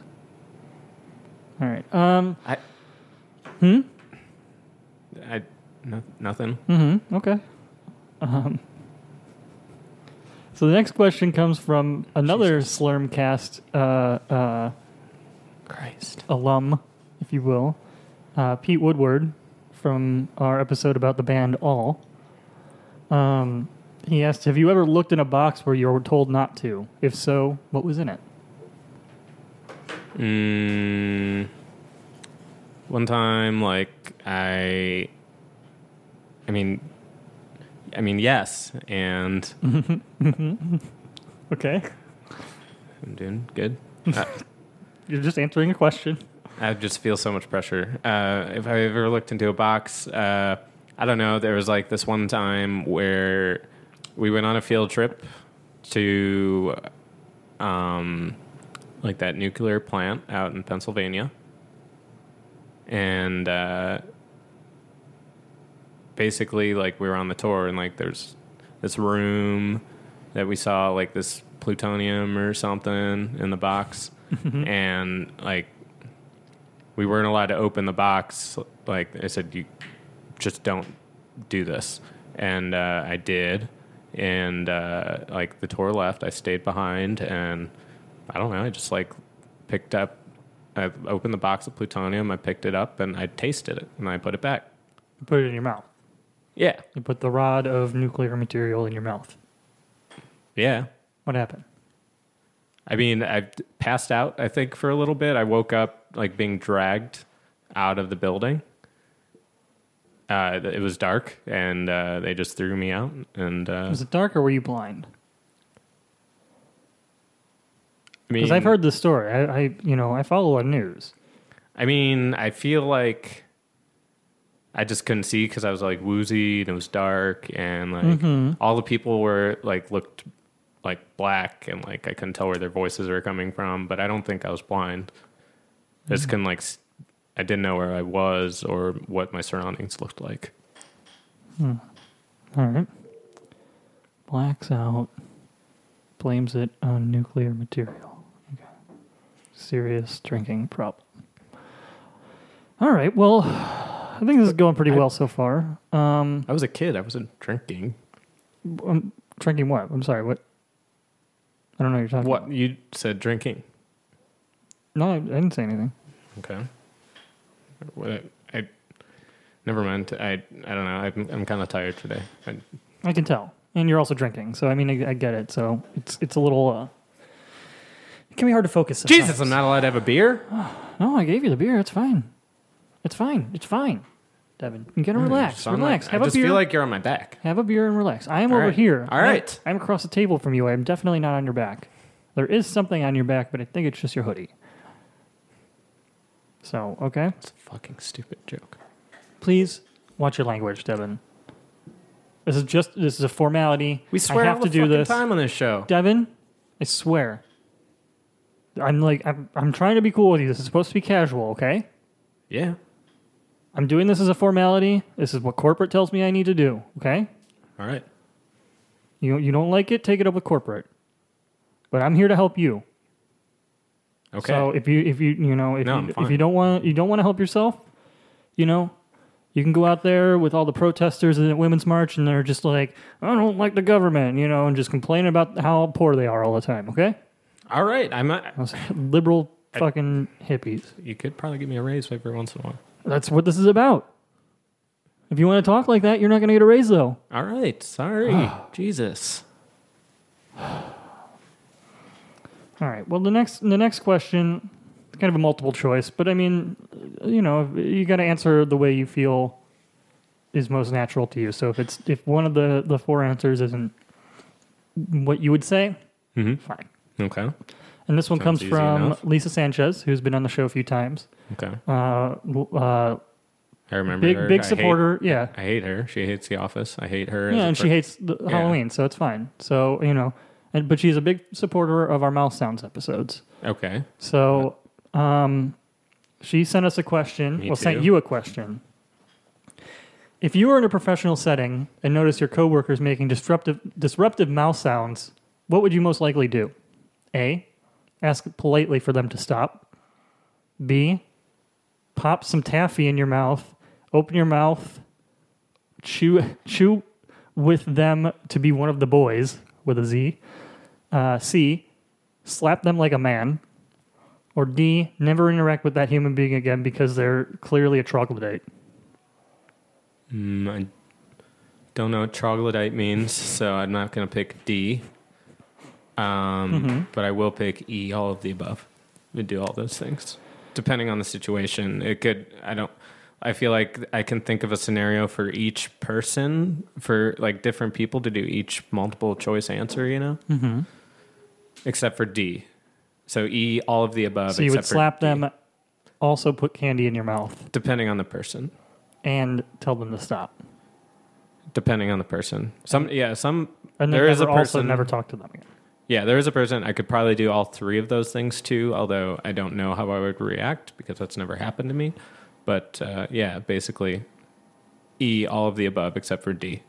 Speaker 2: All right. Um.
Speaker 3: I.
Speaker 2: Hmm.
Speaker 3: I. No, nothing.
Speaker 2: Mm-hmm. Okay. Um. So the next question comes from another Slurmcast uh, uh,
Speaker 3: Christ.
Speaker 2: alum, if you will, uh, Pete Woodward, from our episode about the band All. Um, he asked, "Have you ever looked in a box where you were told not to? If so, what was in it?"
Speaker 3: Mm, one time, like I. I mean. I mean, yes, and
Speaker 2: Okay.
Speaker 3: I'm doing good. Uh,
Speaker 2: You're just answering a question.
Speaker 3: I just feel so much pressure. Uh, if I ever looked into a box, uh, I don't know. There was like this one time where we went on a field trip to, um, like that nuclear plant out in Pennsylvania, and uh, basically, like we were on the tour, and like there's this room that we saw, like this plutonium or something in the box, and like. We weren't allowed to open the box. Like I said, you just don't do this. And uh, I did. And uh, like the tour left, I stayed behind. And I don't know, I just like picked up, I opened the box of plutonium, I picked it up, and I tasted it, and I put it back.
Speaker 2: You put it in your mouth.
Speaker 3: Yeah.
Speaker 2: You put the rod of nuclear material in your mouth.
Speaker 3: Yeah.
Speaker 2: What happened?
Speaker 3: I mean, I passed out, I think, for a little bit. I woke up like being dragged out of the building. Uh, it was dark, and uh, they just threw me out. And uh,
Speaker 2: Was it dark or were you blind?
Speaker 3: I mean,
Speaker 2: Because I've heard this story. I, I, you know, I follow a news.
Speaker 3: I mean, I feel like I just couldn't see because I was like woozy and it was dark, and like
Speaker 2: Mm-hmm.
Speaker 3: all the people were like looked like black, and like I couldn't tell where their voices were coming from. But I don't think I was blind. I just couldn't like. s- I didn't know where I was or what my surroundings looked like.
Speaker 2: All right. Blacks out. Blames it on nuclear material. Okay. Serious drinking problem. All right. Well, I think this is going pretty well so far. Um,
Speaker 3: I was a kid. I wasn't drinking.
Speaker 2: I'm drinking what? I'm sorry. What? I don't know what you're talking
Speaker 3: What
Speaker 2: about.
Speaker 3: you said? Drinking.
Speaker 2: No, I, I didn't say anything.
Speaker 3: Okay. What I. Never mind. I. I don't know. I'm. I'm kind of tired today. I,
Speaker 2: I can tell. And you're also drinking. So, I mean, I, I get it. So, it's it's a little... Uh, it can be hard to focus sometimes.
Speaker 3: Jesus, I'm not allowed to have a beer.
Speaker 2: No, I gave you the beer. It's fine. It's fine. It's fine. Devin, you gotta relax.
Speaker 3: So I'm
Speaker 2: Relax.
Speaker 3: like-
Speaker 2: Have
Speaker 3: I
Speaker 2: a
Speaker 3: just
Speaker 2: beer.
Speaker 3: feel like you're on my back.
Speaker 2: Have a beer and relax. I am
Speaker 3: All
Speaker 2: over
Speaker 3: right.
Speaker 2: here.
Speaker 3: All
Speaker 2: I'm-
Speaker 3: right.
Speaker 2: I'm across the table from you. I'm definitely not on your back. There is something on your back, but I think it's just your hoodie. So, okay.
Speaker 3: It's a fucking stupid joke.
Speaker 2: Please watch your language, Devin. This is just this is a formality.
Speaker 3: We swear
Speaker 2: I have
Speaker 3: all
Speaker 2: to
Speaker 3: the
Speaker 2: do
Speaker 3: fucking
Speaker 2: this.
Speaker 3: time on this show.
Speaker 2: Devin, I swear. I'm like I'm I'm trying to be cool with you. This is supposed to be casual, okay?
Speaker 3: Yeah.
Speaker 2: I'm doing this as a formality. This is what corporate tells me I need to do, okay?
Speaker 3: All right.
Speaker 2: You you don't like it, take it up with corporate. But I'm here to help you.
Speaker 3: Okay.
Speaker 2: So if you if you you know if
Speaker 3: No, I'm
Speaker 2: you
Speaker 3: fine.
Speaker 2: if you don't want you don't want to help yourself, you know, you can go out there with all the protesters in the Women's March and they're just like, I don't like the government, you know, and just complaining about how poor they are all the time, okay?
Speaker 3: All right. I'm not,
Speaker 2: Those liberal fucking hippies.
Speaker 3: you could probably give me a raise every once in a while.
Speaker 2: That's what this is about. If you want to talk like that, you're not going to get a raise though.
Speaker 3: All right. Sorry. Jesus.
Speaker 2: All right. Well, the next the next question, kind of a multiple choice, but I mean, you know, you got to answer the way you feel is most natural to you. So if it's if one of the the four answers isn't what you would say,
Speaker 3: Mm-hmm.
Speaker 2: fine.
Speaker 3: Okay.
Speaker 2: And this one
Speaker 3: Sounds
Speaker 2: comes
Speaker 3: easy
Speaker 2: from
Speaker 3: enough.
Speaker 2: Lisa Sanchez, who's been on the show a few times.
Speaker 3: Okay.
Speaker 2: Uh, uh,
Speaker 3: I remember
Speaker 2: big
Speaker 3: her.
Speaker 2: big
Speaker 3: I hate-
Speaker 2: supporter. yeah.
Speaker 3: I hate her. She hates The Office. I hate her. as
Speaker 2: Yeah,
Speaker 3: a
Speaker 2: and she
Speaker 3: per-
Speaker 2: hates the Halloween, so it's fine. So you know, and but she's a big supporter of our Mouth Sounds episodes.
Speaker 3: Okay.
Speaker 2: So, um, she sent us a question.
Speaker 3: Me
Speaker 2: well, sent
Speaker 3: too.
Speaker 2: you a question. If you were in a professional setting and noticed your coworkers making disruptive disruptive mouth sounds, what would you most likely do? A, ask politely for them to stop. B, pop some taffy in your mouth, open your mouth, chew chew with them to be one of the boys with a Z. Uh, C, slap them like a man. Or D, never interact with that human being again because they're clearly a troglodyte.
Speaker 3: Mm, I don't know what troglodyte means, so I'm not going to pick D. Um,
Speaker 2: Mm-hmm.
Speaker 3: But I will pick E, all of the above. We do all those things. Depending on the situation, it could, I don't, I feel like I can think of a scenario for each person, for like different people to do each multiple choice answer, you know?
Speaker 2: Mm-hmm.
Speaker 3: Except for D. So E, all of the above.
Speaker 2: So you would
Speaker 3: except for
Speaker 2: slap
Speaker 3: D.
Speaker 2: them, also put candy in your mouth,
Speaker 3: Depending on the person.
Speaker 2: and tell them to stop.
Speaker 3: Depending on the person. Some, yeah, some,
Speaker 2: And then
Speaker 3: there
Speaker 2: never,
Speaker 3: is a
Speaker 2: also
Speaker 3: person.
Speaker 2: never talk to them again.
Speaker 3: Yeah, there is a person I could probably do all three of those things to, although I don't know how I would react because that's never happened to me. But uh, yeah, basically E, all of the above except for D.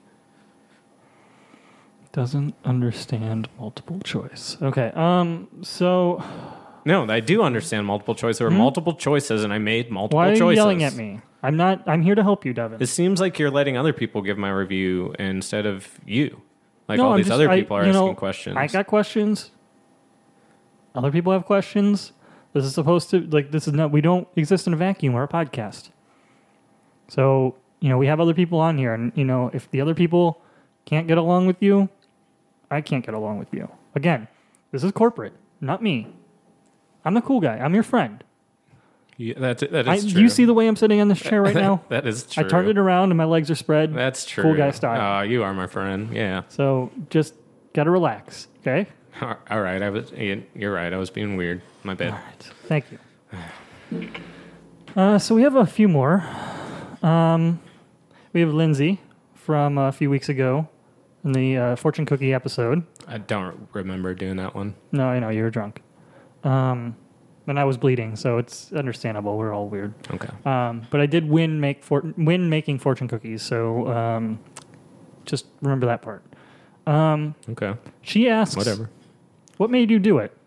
Speaker 2: Doesn't understand multiple choice. Okay. Um. So
Speaker 3: No, I do understand multiple choice. There were multiple choices and I made multiple
Speaker 2: why are you
Speaker 3: choices.
Speaker 2: yelling at me? I'm not. I'm here to help you, Devin.
Speaker 3: It seems like you're letting other people give my review instead of you. Like
Speaker 2: No,
Speaker 3: all
Speaker 2: I'm
Speaker 3: these
Speaker 2: just-
Speaker 3: other
Speaker 2: I-
Speaker 3: people are
Speaker 2: you
Speaker 3: asking
Speaker 2: know,
Speaker 3: questions.
Speaker 2: I got questions. Other people have questions. This is supposed to like. This is not. We don't exist in a vacuum. We're a podcast. So you know we have other people on here, and you know if the other people can't get along with you, I can't get along with you. Again, this is corporate, not me. I'm the cool guy. I'm your friend.
Speaker 3: Yeah, that's, that
Speaker 2: I,
Speaker 3: is
Speaker 2: do
Speaker 3: true.
Speaker 2: you see the way I'm sitting on this chair right now?
Speaker 3: That is true.
Speaker 2: I turned it around and my legs are spread.
Speaker 3: That's true.
Speaker 2: Cool guy style.
Speaker 3: Oh, you are my friend. Yeah.
Speaker 2: So just gotta relax, okay?
Speaker 3: All right. I was. You're right. I was being weird. My bad.
Speaker 2: All right. Thank you. Uh, so we have a few more. Um, we have Lindsay from a few weeks ago in the uh, fortune cookie episode.
Speaker 3: I don't remember doing that one.
Speaker 2: No, I know you were drunk. Um, and I was bleeding, so it's understandable. We're all weird.
Speaker 3: Okay.
Speaker 2: Um, but I did win make for, win making fortune cookies, so um, just remember that part. Um,
Speaker 3: Okay.
Speaker 2: she asks,
Speaker 3: Whatever.
Speaker 2: what made you do it?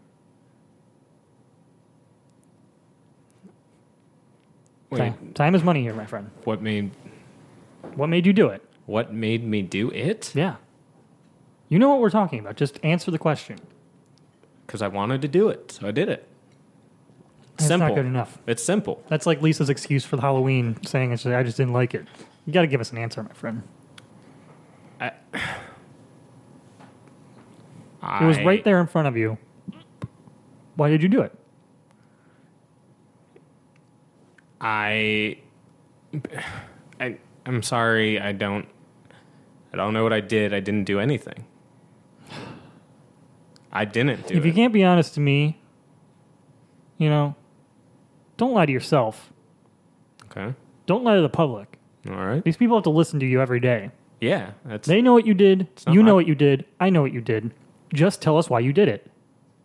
Speaker 3: Wait.
Speaker 2: Time, time is money here, my friend.
Speaker 3: What made
Speaker 2: What made you do it?
Speaker 3: what made me do it?
Speaker 2: Yeah. You know what we're talking about. Just answer the question.
Speaker 3: Because I wanted to do it, so I did it.
Speaker 2: That's
Speaker 3: Simple.
Speaker 2: not good enough.
Speaker 3: It's simple.
Speaker 2: That's like Lisa's excuse for the Halloween, saying it's, I just didn't like it. You got to give us an answer, my friend.
Speaker 3: I,
Speaker 2: It was
Speaker 3: I-
Speaker 2: right there in front of you. Why did you do it?
Speaker 3: I, I, I'm sorry. I don't. I don't know what I did. I didn't do anything. I didn't do
Speaker 2: If
Speaker 3: it.
Speaker 2: you can't be honest to me, you know, don't lie to yourself.
Speaker 3: Okay.
Speaker 2: Don't lie to the public.
Speaker 3: All right.
Speaker 2: These people have to listen to you every day.
Speaker 3: Yeah, that's
Speaker 2: They know what you did.
Speaker 3: not
Speaker 2: You know
Speaker 3: my-
Speaker 2: what you did. I know what you did. Just tell us why you did it.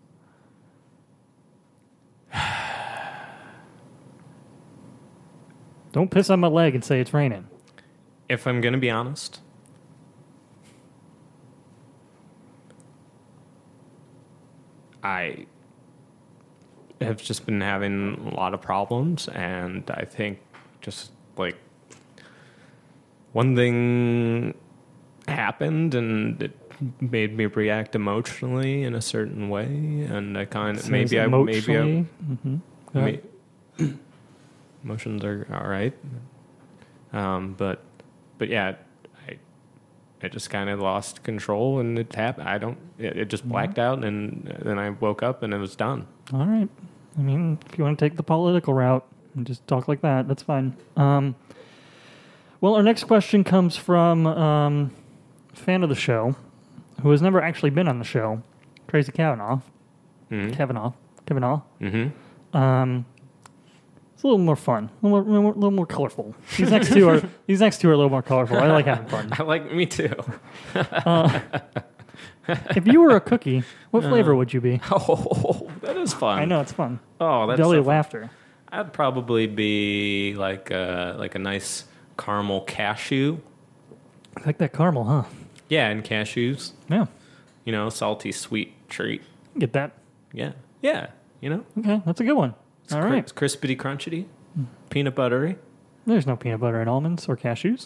Speaker 2: Don't piss on my leg and say it's raining.
Speaker 3: if I'm gonna be honest. I have just been having a lot of problems, and I think just like one thing happened, and it made me react emotionally in a certain way, and I kind of maybe I maybe I,
Speaker 2: Emotionally. Mhm. Go ahead.
Speaker 3: may- emotions are all right, um, but but yeah, I I just kind of lost control, and it happened. I don't. It, it just blacked out, and then I woke up, and it was done.
Speaker 2: All right. I mean, if you want to take the political route and just talk like that, that's fine. Um, well, our next question comes from um, a fan of the show who has never actually been on the show, Tracy Kavanaugh.
Speaker 3: Mm-hmm.
Speaker 2: Kavanaugh. Kavanaugh.
Speaker 3: Mm-hmm.
Speaker 2: Um, it's a little more fun, a little more, a little more colorful. These next two are these next two are a little more colorful. I like having fun.
Speaker 3: I like me too.
Speaker 2: If you were a cookie, what flavor would you be?
Speaker 3: Oh, that is fun.
Speaker 2: I know it's fun.
Speaker 3: Oh, that's
Speaker 2: Belly
Speaker 3: so
Speaker 2: of
Speaker 3: fun.
Speaker 2: laughter.
Speaker 3: I'd probably be like a like a nice caramel cashew.
Speaker 2: I like that caramel, huh?
Speaker 3: Yeah, and cashews.
Speaker 2: Yeah,
Speaker 3: You know, salty sweet treat.
Speaker 2: get that.
Speaker 3: Yeah, yeah. You know,
Speaker 2: Okay, that's a good one.
Speaker 3: it's
Speaker 2: All
Speaker 3: cri-
Speaker 2: right.
Speaker 3: it's crispity, crunchy, peanut buttery.
Speaker 2: There's no peanut butter in almonds or cashews.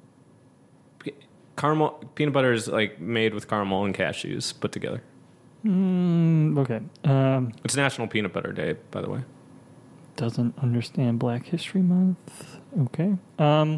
Speaker 3: Caramel peanut butter is like made with caramel and cashews put together.
Speaker 2: Mm, okay. Um,
Speaker 3: It's National Peanut Butter Day, by the way.
Speaker 2: doesn't understand Black History Month. Okay. Um,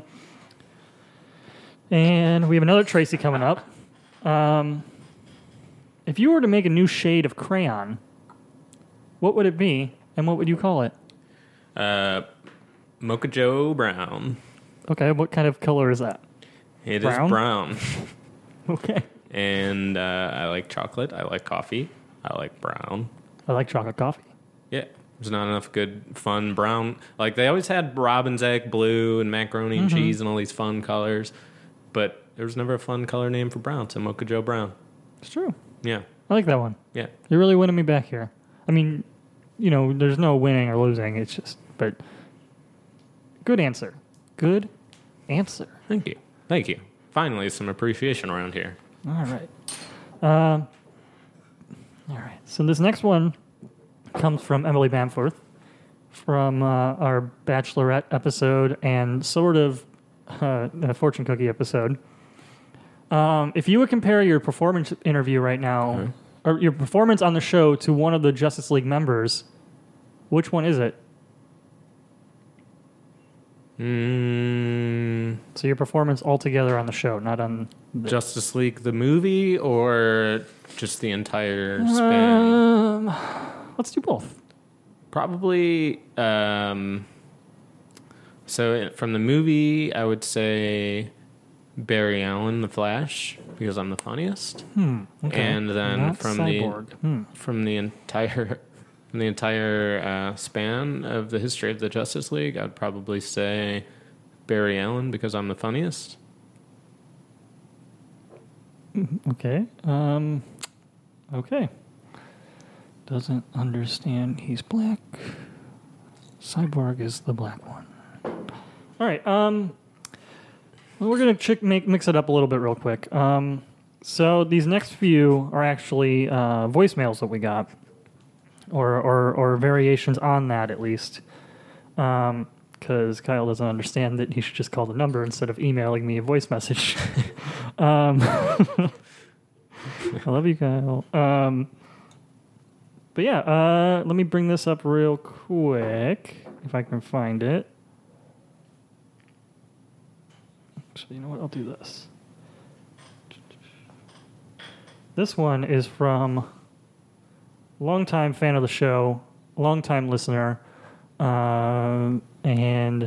Speaker 2: and we have another Tracy coming up. Um, if you were to make a new shade of crayon, what would it be, and what would you call it?
Speaker 3: Uh, Mocha Joe Brown.
Speaker 2: Okay, what kind of color is that?
Speaker 3: It
Speaker 2: Brown?
Speaker 3: is brown,
Speaker 2: Okay.
Speaker 3: and uh, I like chocolate. I like coffee. I like brown.
Speaker 2: I like chocolate coffee.
Speaker 3: Yeah, there's not enough good, fun brown. Like they always had robin's egg blue and macaroni and cheese and all these fun colors, but there was never a fun color name for brown. So Mocha Joe Brown.
Speaker 2: It's true.
Speaker 3: Yeah,
Speaker 2: I like that one.
Speaker 3: yeah.
Speaker 2: You're really winning me back here. I mean, you know, there's no winning or losing. It's just, but good answer. Good answer.
Speaker 3: Thank you, thank you. Finally, some appreciation around here.
Speaker 2: All right. Um, all right. So this next one comes from Emily Bamforth from uh, our Bachelorette episode and sort of uh, a fortune cookie episode. Um, if you would compare your performance interview right now, or your performance on the show to one of the Justice League members, which one is it?
Speaker 3: Mm,
Speaker 2: So your performance altogether on the show, not on the...
Speaker 3: Justice League the movie or just the entire span?
Speaker 2: Um, let's do both.
Speaker 3: Probably. Um, so it- from the movie, I would say Barry Allen, The Flash, because I'm the funniest.
Speaker 2: Hmm. Okay.
Speaker 3: And then
Speaker 2: Not
Speaker 3: from
Speaker 2: Cyborg.
Speaker 3: the
Speaker 2: Hmm.
Speaker 3: from the entire from the entire uh, span of the history of the Justice League, I'd probably say Barry Allen because I'm the funniest.
Speaker 2: Okay. Um, okay. Doesn't understand he's black. Cyborg is the black one. All right. Um, well, we're gonna chick make mix it up a little bit real quick. Um, so these next few are actually uh, voicemails that we got, or or or variations on that at least. Um, because Kyle doesn't understand that he should just call the number instead of emailing me a voice message. um, I love you, Kyle. Um, but yeah, uh, let me bring this up real quick if I can find it. Actually, you know what? I'll do this. This one is from longtime fan of the show, longtime listener, um, and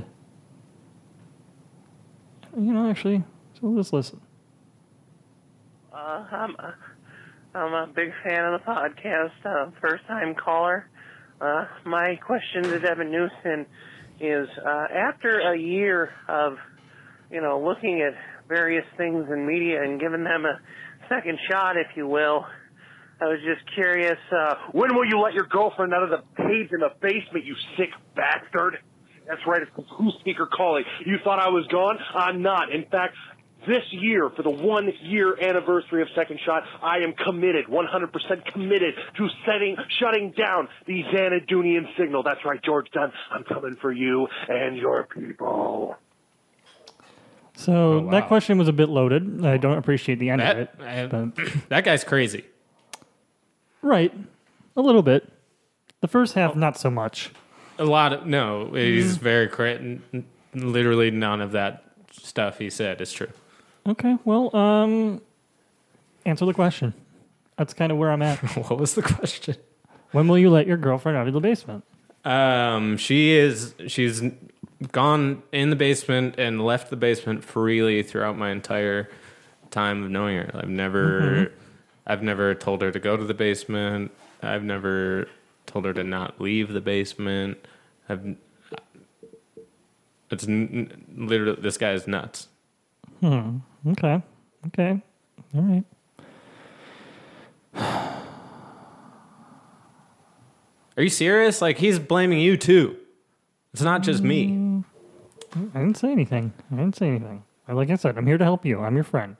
Speaker 2: you know, actually, so let's listen.
Speaker 5: Uh, I'm, a, I'm a big fan of the podcast, uh, first-time caller. Uh, my question to Devin Newsom is, uh, after a year of, you know, looking at various things in media and given them a second shot, if you will. I was just curious, uh,
Speaker 6: when will you let your girlfriend out of the cage in the basement, you sick bastard? That's right, it's the Blue Speaker calling. You thought I was gone? I'm not. In fact, this year, for the one-year anniversary of Second Shot, I am committed, one hundred percent committed to setting, shutting down the Xanadunian signal. That's right, George Dunn. I'm coming for you and your people.
Speaker 2: So
Speaker 3: Oh, wow.
Speaker 2: that question was a bit loaded. I don't appreciate the end
Speaker 3: That,
Speaker 2: of it.
Speaker 3: I-
Speaker 2: but-
Speaker 3: that guy's crazy.
Speaker 2: right. A little bit. The first half, not so much.
Speaker 3: A lot of no, he's very cra- literally none of that stuff he said is true.
Speaker 2: Okay, well, um, answer the question. That's kind of where I'm at.
Speaker 3: What was the question?
Speaker 2: When will you let your girlfriend out of the basement?
Speaker 3: Um, she is she's gone in the basement and left the basement freely throughout my entire time of knowing her. I've never
Speaker 2: Mm-hmm.
Speaker 3: I've never told her to go to the basement. I've never told her to not leave the basement. I've it's n- n- literally this guy is nuts.
Speaker 2: Hmm. Okay. Okay. All right.
Speaker 3: Are you serious? Like he's blaming you too. It's not just me.
Speaker 2: I didn't say anything. I didn't say anything. Like I said, I'm here to help you. I'm your friend.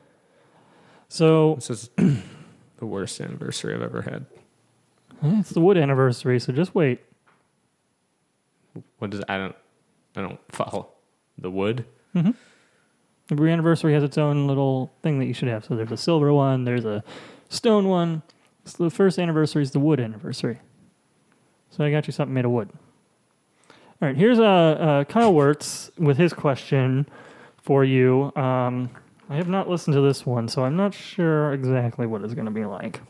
Speaker 2: So
Speaker 3: This is the worst anniversary I've ever had.
Speaker 2: eh, it's the Wood anniversary, so just wait.
Speaker 3: What does I don't I don't follow the wood.
Speaker 2: Every anniversary has its own little thing that you should have. So there's a silver one, there's a stone one. So the first anniversary is the wood anniversary. So I got you something made of wood. All right, here's uh, uh, Kyle Wirtz with his question for you. Um, I have not listened to this one, so I'm not sure exactly what it's going to be like.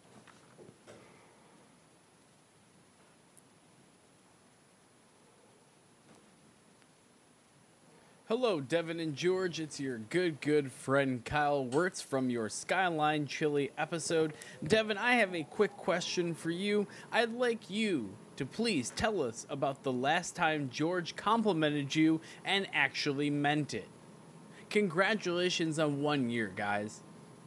Speaker 7: Hello, Devin and George. It's your good, good friend Kyle Wirtz from your Skyline Chili episode. Devin, I have a quick question for you. I'd like you to please tell us about the last time George complimented you and actually meant it. Congratulations on one year, guys.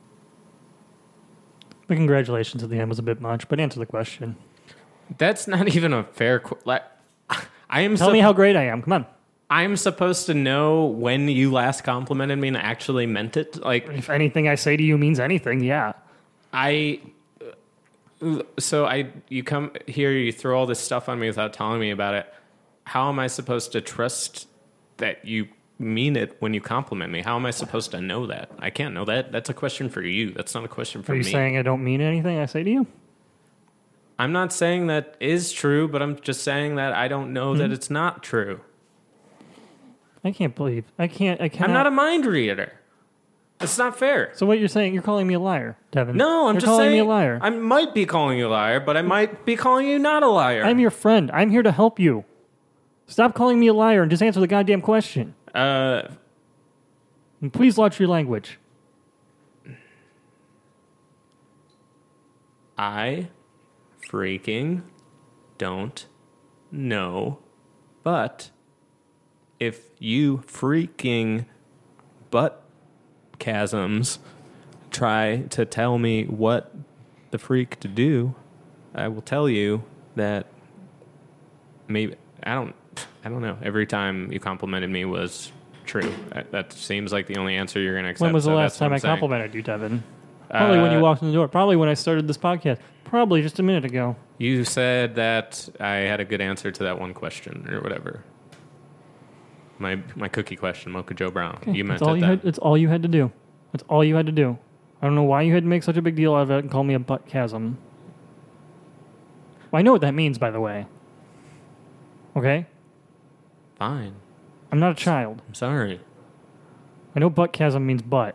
Speaker 2: The congratulations at the end was a bit much, but answer the question.
Speaker 3: That's not even a fair qu- like I am
Speaker 2: Tell
Speaker 3: sup-
Speaker 2: me how great I am. Come on.
Speaker 3: I'm supposed to know when you last complimented me and actually meant it. Like
Speaker 2: If anything I say to you means anything, yeah.
Speaker 3: I so I you come here, you throw all this stuff on me without telling me about it. How am I supposed to trust that you mean it when you compliment me? How am I supposed to know that? I can't know that. That's a question for you. That's not a question for
Speaker 2: Are you
Speaker 3: me.
Speaker 2: saying I don't mean anything I say to you?
Speaker 3: I'm not saying that is true, but I'm just saying that I don't know
Speaker 2: Hmm?
Speaker 3: that it's not true.
Speaker 2: I can't believe. I can't. I can't.
Speaker 3: I'm not a mind reader. It's not fair.
Speaker 2: So what you're saying? You're calling me a liar, Devin?
Speaker 3: No, I'm
Speaker 2: you're
Speaker 3: just
Speaker 2: calling
Speaker 3: saying
Speaker 2: me a liar.
Speaker 3: I might be calling you a liar, but I might be calling you not a liar.
Speaker 2: I'm your friend. I'm here to help you. Stop calling me a liar and just answer the goddamn question.
Speaker 3: uh,
Speaker 2: And please watch your language.
Speaker 3: I freaking don't know, but if you freaking butt chasms try to tell me what the freak to do, I will tell you that maybe I don't I don't know. Every time you complimented me was true. That, that seems like the only answer you're going to accept.
Speaker 2: When was the
Speaker 3: so
Speaker 2: last
Speaker 3: that's what
Speaker 2: time
Speaker 3: I'm
Speaker 2: I
Speaker 3: saying.
Speaker 2: complimented you, Devin? Probably when you
Speaker 3: Uh,
Speaker 2: walked in the door. Probably when I started this podcast. Probably just a minute ago.
Speaker 3: You said that I had a good answer to that one question or whatever. My my cookie question, Mocha Joe Brown.
Speaker 2: Okay,
Speaker 3: You meant
Speaker 2: that's all
Speaker 3: it
Speaker 2: you
Speaker 3: then.
Speaker 2: had. It's all you had to do. That's all you had to do. I don't know why you had to make such a big deal out of it and call me a butt chasm. Well, I know what that means, by the way. Okay?
Speaker 3: Fine.
Speaker 2: I'm not a child.
Speaker 3: I'm sorry.
Speaker 2: I know butt chasm means butt.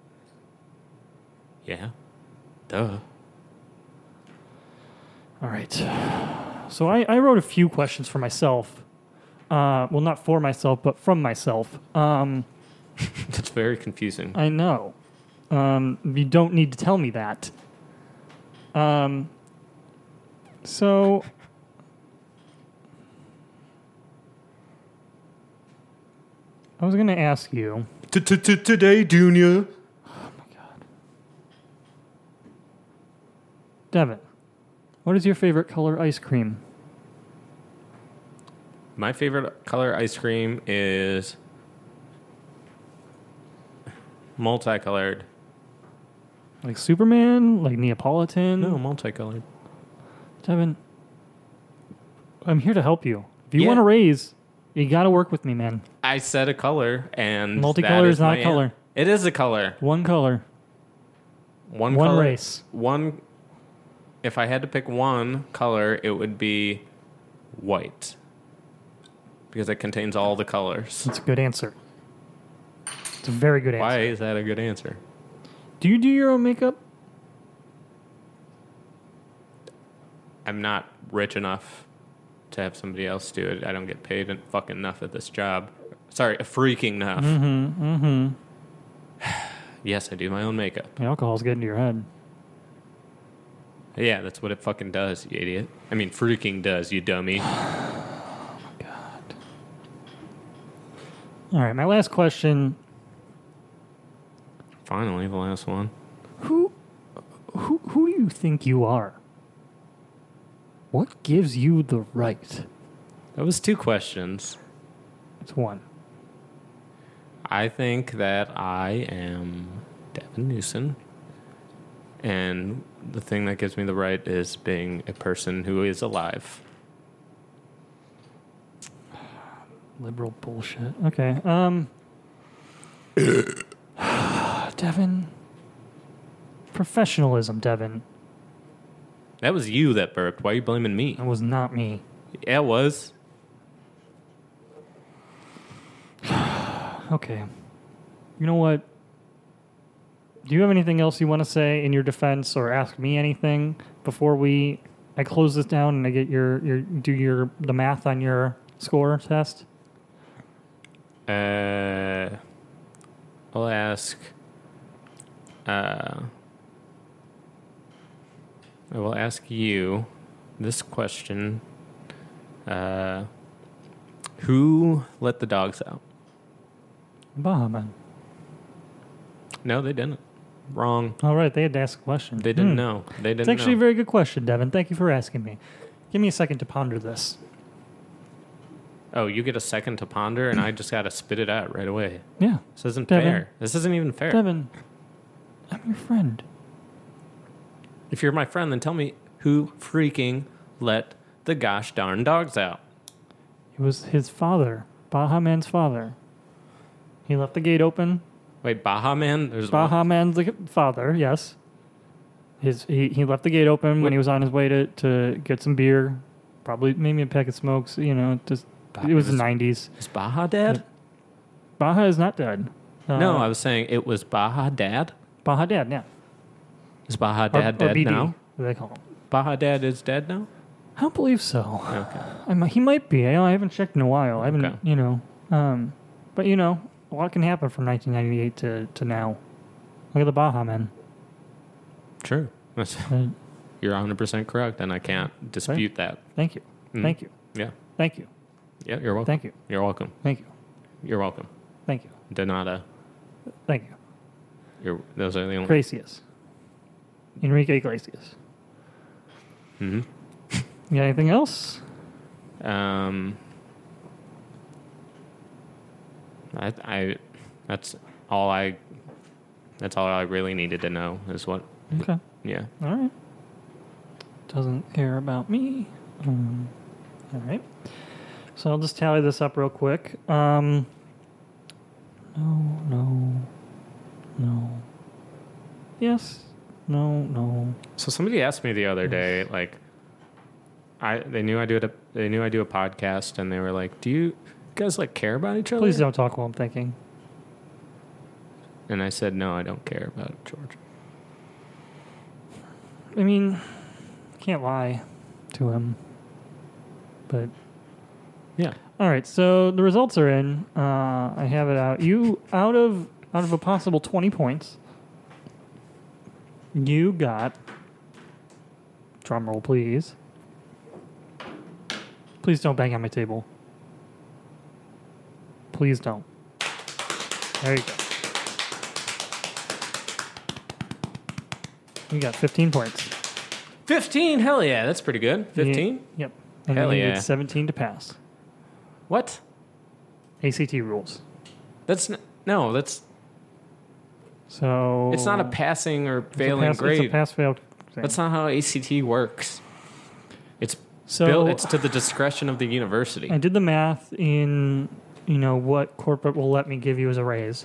Speaker 3: Yeah. Duh.
Speaker 2: All right. So I, I wrote a few questions for myself. Uh, well, not for myself, but from myself. Um,
Speaker 3: That's very confusing.
Speaker 2: I know. Um, you don't need to tell me that. Um, so I was going to ask you.
Speaker 3: Today, Junior.
Speaker 2: Devin, what is your favorite color ice cream?
Speaker 3: My favorite color ice cream is multicolored.
Speaker 2: Like Superman? Like Neapolitan?
Speaker 3: No, multicolored.
Speaker 2: Devin, I'm here to help you. If you
Speaker 3: Yeah.
Speaker 2: want to raise, you got to work with me, man.
Speaker 3: I said a color, and
Speaker 2: Multicolor
Speaker 3: that
Speaker 2: is not
Speaker 3: my
Speaker 2: a color.
Speaker 3: an- It is a color.
Speaker 2: One color.
Speaker 3: One,
Speaker 2: One
Speaker 3: color,
Speaker 2: race.
Speaker 3: One. If I had to pick one color, it would be white, because it contains all the colors.
Speaker 2: That's a good answer. It's a very good answer.
Speaker 3: Why is that a good answer?
Speaker 2: Do you do your own makeup?
Speaker 3: I'm not rich enough to have somebody else do it. I don't get paid fucking enough at this job. Sorry, freaking enough.
Speaker 2: Mm-hmm. Mm-hmm.
Speaker 3: Yes, I do my own makeup.
Speaker 2: The alcohol's getting to your head.
Speaker 3: Yeah, that's what it fucking does, you idiot. I mean, freaking does, you dummy.
Speaker 2: Oh my god. All right, my last question.
Speaker 3: Finally, the last one.
Speaker 2: Who, who, who do you think you are? What gives you the right?
Speaker 3: That was two questions.
Speaker 2: It's one.
Speaker 3: I think that I am Devin Newsom. And the thing that gives me the right is being a person who is alive.
Speaker 2: Liberal bullshit. Okay. Um. Devin. Professionalism, Devin.
Speaker 3: That was you that burped. Why are you blaming me?
Speaker 2: That was not me.
Speaker 3: Yeah, it was.
Speaker 2: Okay. You know what? Do you have anything else you want to say in your defense or ask me anything before we I close this down and I get your, your do your the math on your score test?
Speaker 3: Uh, I'll ask. Uh, I will ask you this question. Uh, who let the dogs out?
Speaker 2: Bahman.
Speaker 3: No, they didn't. Wrong.
Speaker 2: All right, they had to ask a question.
Speaker 3: They didn't
Speaker 2: Hmm.
Speaker 3: know. They didn't
Speaker 2: It's actually
Speaker 3: know.
Speaker 2: a very good question, Devin. Thank you for asking me. Give me a second to ponder this.
Speaker 3: Oh, you get a second to ponder, and I just got to spit it out right away.
Speaker 2: Yeah.
Speaker 3: This isn't
Speaker 2: Devin.
Speaker 3: fair. This isn't even fair.
Speaker 2: Devin, I'm your friend.
Speaker 3: If you're my friend, then tell me who freaking let the gosh darn dogs out.
Speaker 2: It was his father, Baha Man's father. He left the gate open.
Speaker 3: Wait, Baha Man? There's one-
Speaker 2: Baha Man's the father, yes. His he, he left the gate open when he was on his way to, to get some beer, probably maybe a pack of smokes. You know, just it was the nineties.
Speaker 3: Is Baha dead?
Speaker 2: Baha is not dead. Uh,
Speaker 3: No, I was saying it was Baha Dad.
Speaker 2: Baha Dad, yeah.
Speaker 3: Is Baha
Speaker 2: Or-
Speaker 3: Dad
Speaker 2: or
Speaker 3: dead
Speaker 2: B D,
Speaker 3: now?
Speaker 2: what they call him.
Speaker 3: Baha Dad is dead now?
Speaker 2: I don't believe so.
Speaker 3: Okay.
Speaker 2: I might, he might be. I, I haven't checked in a while. I haven't,
Speaker 3: Okay.
Speaker 2: you know. Um, but you know, a lot can happen from nineteen ninety-eight to, to now. Look at the Baha Man.
Speaker 3: True. That's,
Speaker 2: Uh,
Speaker 3: you're one hundred percent correct, and I can't dispute that.
Speaker 2: thank you.
Speaker 3: Mm.
Speaker 2: Thank you.
Speaker 3: Yeah.
Speaker 2: Thank you.
Speaker 3: Yeah, you're welcome.
Speaker 2: Thank you.
Speaker 3: You're welcome.
Speaker 2: Thank you.
Speaker 3: You're welcome.
Speaker 2: Thank you.
Speaker 3: Donata.
Speaker 2: Thank you.
Speaker 3: You're, those are the only...
Speaker 2: Iglesias. Enrique Iglesias.
Speaker 3: hmm
Speaker 2: You got anything else?
Speaker 3: Um, I, I, that's all I, that's all I really needed to know is what,
Speaker 2: Okay.
Speaker 3: yeah.
Speaker 2: All right. Doesn't care about me. Um, all right. So I'll just tally this up real quick. Um, no, no, no. Yes. No, no.
Speaker 3: So somebody asked me the other day, like, I they knew I do a they knew I do a podcast, and they were like, "Do you guys like care about each other?"
Speaker 2: Please don't talk while I'm thinking.
Speaker 3: And I said, "No, I don't care about George."
Speaker 2: I mean, can't lie to him. But
Speaker 3: Yeah.
Speaker 2: all right, so the results are in. Uh, I have it out. You out of out of a possible twenty points, you got. Drum roll, please. Please don't bang on my table. Please don't. There you go. You got fifteen points.
Speaker 3: fifteen? Hell yeah, that's pretty good. fifteen?
Speaker 2: You- yep. And
Speaker 3: Hell
Speaker 2: you
Speaker 3: yeah.
Speaker 2: need seventeen to pass.
Speaker 3: What?
Speaker 2: A C T rules.
Speaker 3: That's n- no, that's
Speaker 2: So
Speaker 3: it's not a passing or
Speaker 2: it's a
Speaker 3: failing
Speaker 2: pass,
Speaker 3: grade.
Speaker 2: It's a pass-fail thing.
Speaker 3: That's not how A C T works. It's
Speaker 2: So
Speaker 3: built. It's to the discretion of the university.
Speaker 2: I did the math in, you know, what corporate will let me give you as a raise.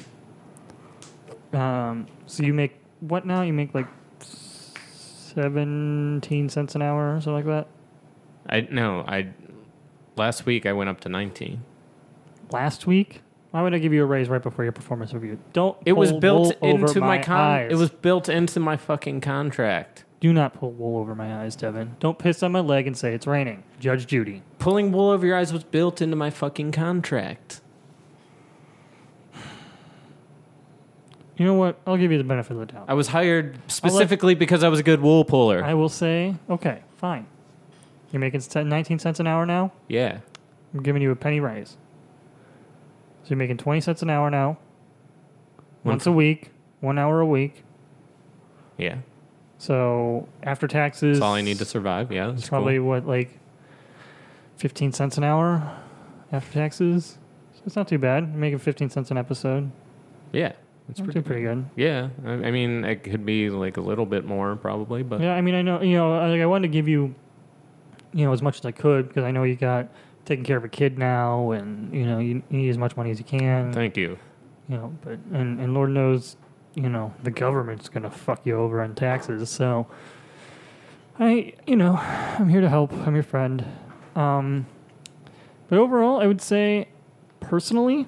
Speaker 2: Um, so you make what now? You make like seventeen cents an hour or something like that.
Speaker 3: I no. I last week I went up to nineteen.
Speaker 2: Last week, why would I give you a raise right before your performance review? Don't.
Speaker 3: It was
Speaker 2: pull
Speaker 3: built
Speaker 2: wool over
Speaker 3: into my,
Speaker 2: my
Speaker 3: con.
Speaker 2: eyes.
Speaker 3: It was built into my fucking contract.
Speaker 2: Do not pull wool over my eyes, Devin. Don't piss on my leg and say it's raining. Judge Judy.
Speaker 3: Pulling wool over your eyes was built into my fucking contract.
Speaker 2: You know what? I'll give you the benefit of the doubt.
Speaker 3: I was hired specifically because I was a good wool puller.
Speaker 2: I will say, okay, fine. You're making nineteen cents an hour now?
Speaker 3: yeah.
Speaker 2: I'm giving you a penny raise. So you're making twenty cents an hour now.
Speaker 3: One
Speaker 2: Once
Speaker 3: f-
Speaker 2: a week. One hour a week.
Speaker 3: Yeah.
Speaker 2: So after taxes...
Speaker 3: That's all I need to survive. Yeah. That's
Speaker 2: It's probably,
Speaker 3: cool.
Speaker 2: what, like fifteen cents an hour after taxes? So it's not too bad. You're making fifteen cents an episode.
Speaker 3: Yeah. It's
Speaker 2: That's
Speaker 3: pretty,
Speaker 2: pretty good.
Speaker 3: Yeah. I, I mean, it could be like a little bit more probably, but
Speaker 2: Yeah, I mean, I know, you know, I, like, I wanted to give you, you know, as much as I could because I know you got taking care of a kid now and, you know, you, you need as much money as you can.
Speaker 3: thank you.
Speaker 2: You know, but, and, and Lord knows, you know, the government's going to fuck you over on taxes. So I, you know, I'm here to help. I'm your friend. Um, but overall, I would say personally,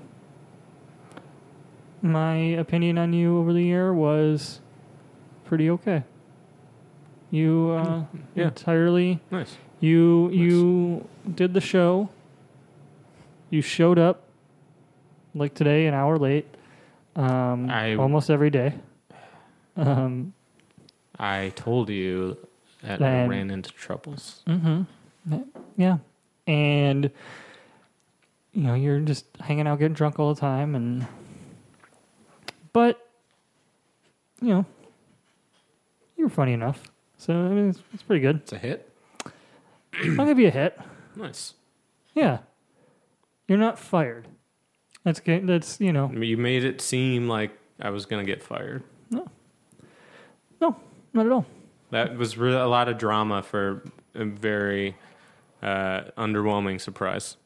Speaker 2: my opinion on you over the year was pretty okay. You uh,
Speaker 3: Yeah.
Speaker 2: entirely,
Speaker 3: Nice.
Speaker 2: you you did the show. You showed up like today, an hour late, um,
Speaker 3: I-
Speaker 2: almost every day. Um,
Speaker 3: I told you that I
Speaker 2: And-
Speaker 3: ran into troubles.
Speaker 2: yeah, and you know you're just hanging out, getting drunk all the time, and but you know you were funny enough, so I mean it's, it's pretty good.
Speaker 3: It's a hit.
Speaker 2: I'll give you a hit.
Speaker 3: Nice.
Speaker 2: Yeah, you're not fired. That's good. That's you know
Speaker 3: You made it seem like I was going to get fired.
Speaker 2: no, not at all.
Speaker 3: That was really a lot of drama for a very uh, underwhelming surprise.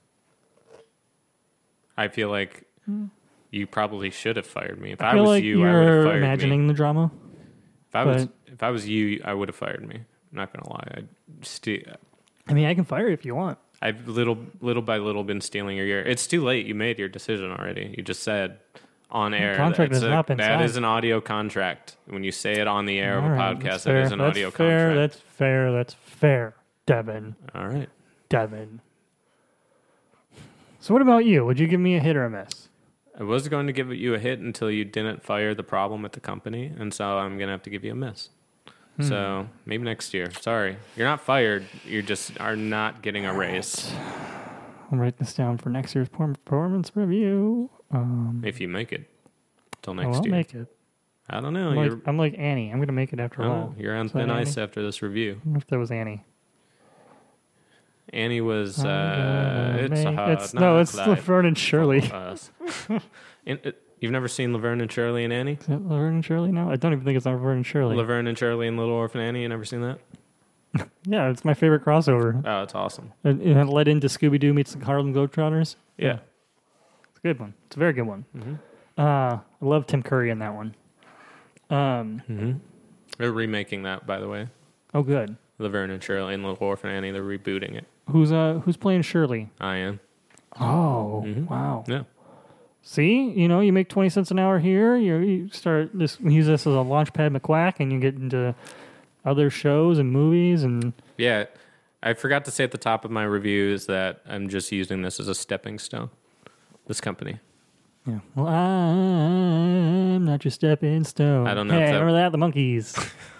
Speaker 3: I feel like you probably should have fired me. If I,
Speaker 2: I feel
Speaker 3: was
Speaker 2: like
Speaker 3: you, I would have
Speaker 2: you're
Speaker 3: fired
Speaker 2: imagining
Speaker 3: me.
Speaker 2: the drama.
Speaker 3: If I was,
Speaker 2: but-
Speaker 3: if I was you, I would have fired me. I'm not gonna lie. I ste-
Speaker 2: I mean, I can fire you if you want.
Speaker 3: I've little, little by little been stealing your year. It's too late. You made your decision already. You just said on air.
Speaker 2: contract
Speaker 3: that's
Speaker 2: has
Speaker 3: a-
Speaker 2: not been
Speaker 3: That
Speaker 2: signed.
Speaker 3: is an audio contract. When you say it on the air of
Speaker 2: All
Speaker 3: a
Speaker 2: right,
Speaker 3: podcast,
Speaker 2: that's
Speaker 3: that is
Speaker 2: fair.
Speaker 3: an
Speaker 2: That's
Speaker 3: audio
Speaker 2: fair.
Speaker 3: contract.
Speaker 2: That's fair. That's fair. Devin.
Speaker 3: All right.
Speaker 2: Devin. So what about you? Would you give me a hit or a miss?
Speaker 3: I was going to give you a hit until you didn't fire the problem at the company, and so I'm going to have to give you a miss.
Speaker 2: Hmm.
Speaker 3: So maybe next year. Sorry. You're not fired. You just are not getting a raise
Speaker 2: I'll write this down for next year's performance review. Um,
Speaker 3: if you make it till
Speaker 2: I
Speaker 3: next
Speaker 2: won't
Speaker 3: year.
Speaker 2: make it.
Speaker 3: I don't know.
Speaker 2: I'm
Speaker 3: You're,
Speaker 2: like, I'm like Annie. I'm going to make it after
Speaker 3: I don't
Speaker 2: all.
Speaker 3: know. You're on
Speaker 2: Is that
Speaker 3: thin ice
Speaker 2: Annie?
Speaker 3: after this review.
Speaker 2: I wonder if that was Annie.
Speaker 3: Annie was,
Speaker 2: I'm
Speaker 3: uh,
Speaker 2: gonna
Speaker 3: it's a
Speaker 2: make-
Speaker 3: hard
Speaker 2: it's- No, it's
Speaker 3: knock
Speaker 2: Laverne and Shirley.
Speaker 3: life for us. In- it- you've never seen Laverne and Shirley and Annie?
Speaker 2: Is it Laverne and Shirley now? I don't even think it's Laverne and Shirley.
Speaker 3: Laverne and Shirley and Little Orphan Annie. You never seen that?
Speaker 2: Yeah, it's my favorite crossover.
Speaker 3: Oh, it's awesome.
Speaker 2: It, it led into Scooby Doo meets the Harlem Globetrotters.
Speaker 3: Yeah.
Speaker 2: It's a good one. It's a very good one.
Speaker 3: Mm-hmm.
Speaker 2: Uh, I love Tim Curry in that one. Um,
Speaker 3: Mm-hmm. They're remaking that, by the way.
Speaker 2: oh, good.
Speaker 3: Laverne and Shirley and Little Orphan Annie. They're rebooting it.
Speaker 2: Who's uh who's playing Shirley?
Speaker 3: I am.
Speaker 2: Oh,
Speaker 3: Mhm.
Speaker 2: wow.
Speaker 3: Yeah.
Speaker 2: See, you know, you make twenty cents an hour here. You, you start this use this as a launchpad McQuack, and you get into other shows and movies and
Speaker 3: Yeah. I forgot to say at the top of my review is that I'm just using this as a stepping stone. This company.
Speaker 2: yeah. Well, I'm not your stepping stone.
Speaker 3: I don't know
Speaker 2: Hey,
Speaker 3: if that-
Speaker 2: remember that the Monkees?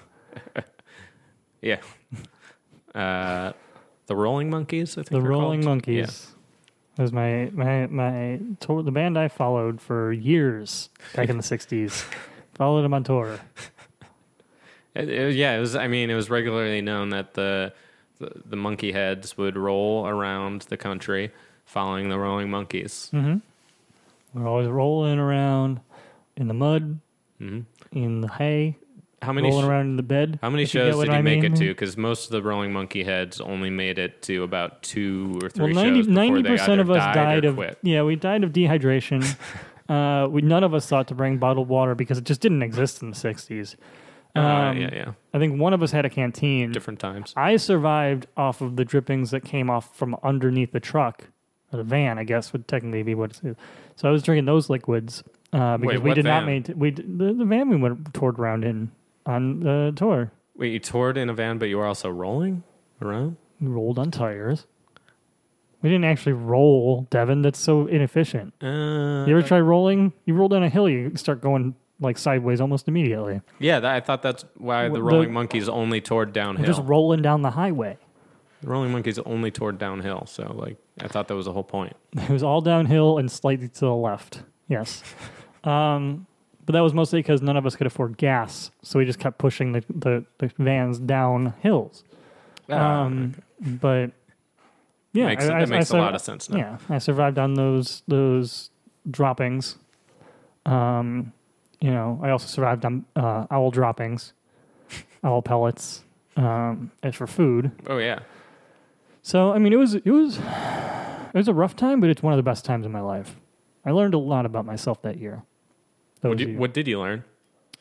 Speaker 3: Yeah. Uh, the Rolling Monkeys, I think
Speaker 2: The
Speaker 3: they're
Speaker 2: Rolling
Speaker 3: called.
Speaker 2: Monkees. That was my my my tour, the band I followed for years back in the sixties. Followed them on tour.
Speaker 3: It, it, yeah, it was. I mean, it was regularly known that the, the the monkey heads would roll around the country, following the rolling monkeys.
Speaker 2: Mm-hmm. We're always rolling around in the mud,
Speaker 3: Mm-hmm.
Speaker 2: in the hay,
Speaker 3: How many
Speaker 2: rolling
Speaker 3: sh-
Speaker 2: around in the bed.
Speaker 3: How many
Speaker 2: if you
Speaker 3: shows
Speaker 2: get what
Speaker 3: did you
Speaker 2: I
Speaker 3: make
Speaker 2: mean.
Speaker 3: it to? Because most of the rolling monkey heads only made it to about two or three
Speaker 2: Well,
Speaker 3: shows before
Speaker 2: ninety
Speaker 3: they
Speaker 2: percent
Speaker 3: either
Speaker 2: of us
Speaker 3: died,
Speaker 2: died
Speaker 3: or
Speaker 2: of
Speaker 3: quit.
Speaker 2: yeah, we died of dehydration. uh, we none of us thought to bring bottled water because it just didn't exist in the sixties.
Speaker 3: Uh,
Speaker 2: Um,
Speaker 3: yeah, yeah.
Speaker 2: I think one of us had a canteen.
Speaker 3: Different times.
Speaker 2: I survived off of the drippings that came off from underneath the truck, or the van, I guess would technically be what it's. So I was drinking those liquids uh, because
Speaker 3: Wait,
Speaker 2: we
Speaker 3: what
Speaker 2: did not
Speaker 3: van?
Speaker 2: maintain. We d- the, the van we went toured around in on the tour.
Speaker 3: Wait, you toured in a van, but you were also rolling around?
Speaker 2: We rolled on tires. We didn't actually roll, Devin. That's so inefficient.
Speaker 3: Uh,
Speaker 2: You ever try rolling? You roll down a hill, you start going like sideways almost immediately.
Speaker 3: yeah, that, I thought that's why the
Speaker 2: The-
Speaker 3: Rolling Monkeys only toured
Speaker 2: We're
Speaker 3: downhill.
Speaker 2: just rolling down the highway.
Speaker 3: The Rolling Monkeys only toured downhill, so like I thought that was the whole point.
Speaker 2: It was all downhill and slightly to the left. Yes. Um, but that was mostly because none of us could afford gas, so we just kept pushing the, the, the vans down hills.
Speaker 3: Ah,
Speaker 2: Um, But yeah,
Speaker 3: Makes-
Speaker 2: I,
Speaker 3: that
Speaker 2: I-
Speaker 3: makes
Speaker 2: I
Speaker 3: a
Speaker 2: sur-
Speaker 3: lot of sense now.
Speaker 2: Yeah, I survived on those those droppings. Um, you know, I also survived on uh, owl droppings, owl pellets. Um, as for food,
Speaker 3: Oh yeah.
Speaker 2: so I mean, it was it was it was a rough time, but it's one of the best times in my life. I learned a lot about myself that year.
Speaker 3: What
Speaker 2: Those
Speaker 3: did,
Speaker 2: years.
Speaker 3: what did you learn?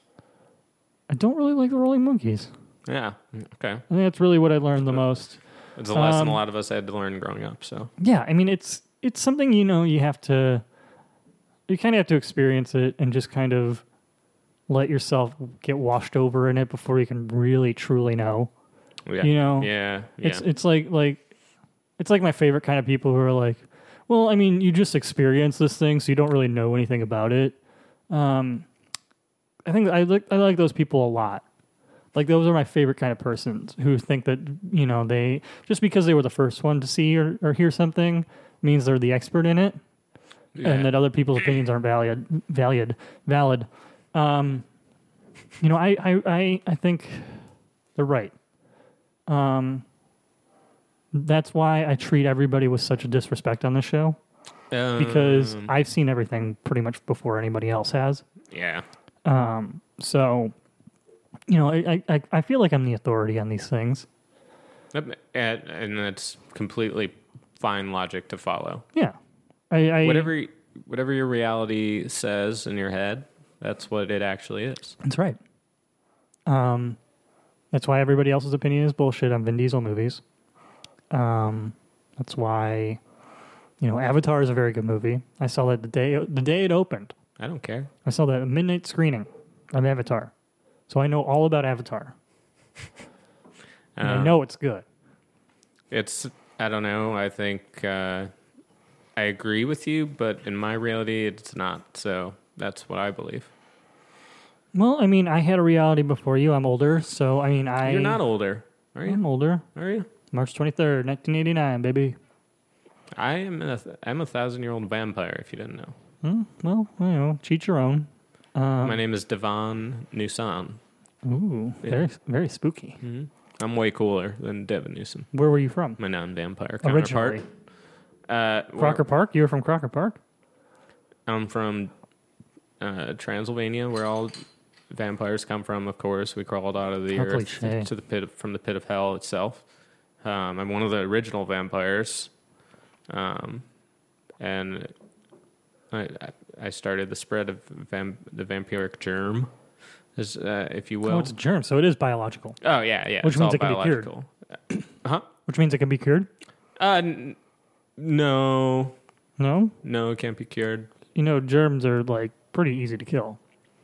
Speaker 2: I don't really like the Rolling Monkeys.
Speaker 3: Yeah. Okay.
Speaker 2: I think that's really what I learned the most.
Speaker 3: It's a lesson
Speaker 2: Um,
Speaker 3: a lot of us had to learn growing up. So
Speaker 2: Yeah, I mean, it's it's something you know you have to you kind of have to experience it and just kind of let yourself get washed over in it before you can really truly know.
Speaker 3: yeah.
Speaker 2: You know,
Speaker 3: Yeah. Yeah.
Speaker 2: It's it's like like it's like my favorite kind of people who are like, well, I mean, you just experience this thing, so you don't really know anything about it. Um, I think I like I like those people a lot. Like those are my favorite kind of persons who think that you know they just because they were the first one to see or, or hear something means they're the expert in it,
Speaker 3: Yeah.
Speaker 2: and that other people's opinions aren't valid valid valid. Um, you know, I, I, I, I think they're right. Um, that's why I treat everybody with such a disrespect on the show because
Speaker 3: Um,
Speaker 2: I've seen everything pretty much before anybody else has.
Speaker 3: yeah.
Speaker 2: Um, so, you know, I, I, I feel like I'm the authority on these things.
Speaker 3: Yep, And, and that's completely fine logic to follow.
Speaker 2: Yeah. I, I
Speaker 3: Whatever whatever your reality says in your head, that's what it actually is.
Speaker 2: That's right. Um, that's why everybody else's opinion is bullshit on Vin Diesel movies. Um, that's why, you know, Avatar is a very good movie. I saw that the day the day it opened.
Speaker 3: I don't care.
Speaker 2: I saw that midnight screening of Avatar, so I know all about Avatar. And I
Speaker 3: Uh,
Speaker 2: know it's good.
Speaker 3: It's I don't know. I think uh, I agree with you, but in my reality, it's not. So that's what I believe.
Speaker 2: Well, I mean, I had a reality before you. I'm older, so I mean, I
Speaker 3: You're not older, are you?
Speaker 2: I'm older.
Speaker 3: Are you?
Speaker 2: March twenty-third, nineteen eighty-nine, baby.
Speaker 3: I am a I'm a thousand year old vampire. If you didn't know,
Speaker 2: Hmm, well, you know, cheat your own. Um,
Speaker 3: my name is Devon Newson.
Speaker 2: Ooh,
Speaker 3: Yeah.
Speaker 2: very very spooky.
Speaker 3: hmm I'm way cooler than Devin Newsom,
Speaker 2: Where were you from?
Speaker 3: my non-vampire
Speaker 2: Originally,
Speaker 3: counterpart. Uh,
Speaker 2: Crocker Park. You were from Crocker Park.
Speaker 3: I'm from uh, Transylvania, where all vampires come from. Of course, we crawled out of the
Speaker 2: How
Speaker 3: earth
Speaker 2: cliche.
Speaker 3: to the pit of, from the pit of hell itself. Um, I'm one of the original vampires, um, and I, I started the spread of vam- the vampiric germ, as, uh, if you will.
Speaker 2: Oh, it's a germ, so it is biological,
Speaker 3: Oh yeah, yeah.
Speaker 2: Which
Speaker 3: it's
Speaker 2: means
Speaker 3: all
Speaker 2: it can be cured.
Speaker 3: biological. Huh?
Speaker 2: which means it can be cured.
Speaker 3: Uh, n- no,
Speaker 2: No,
Speaker 3: no, it can't be cured.
Speaker 2: you know, germs are like pretty easy to kill.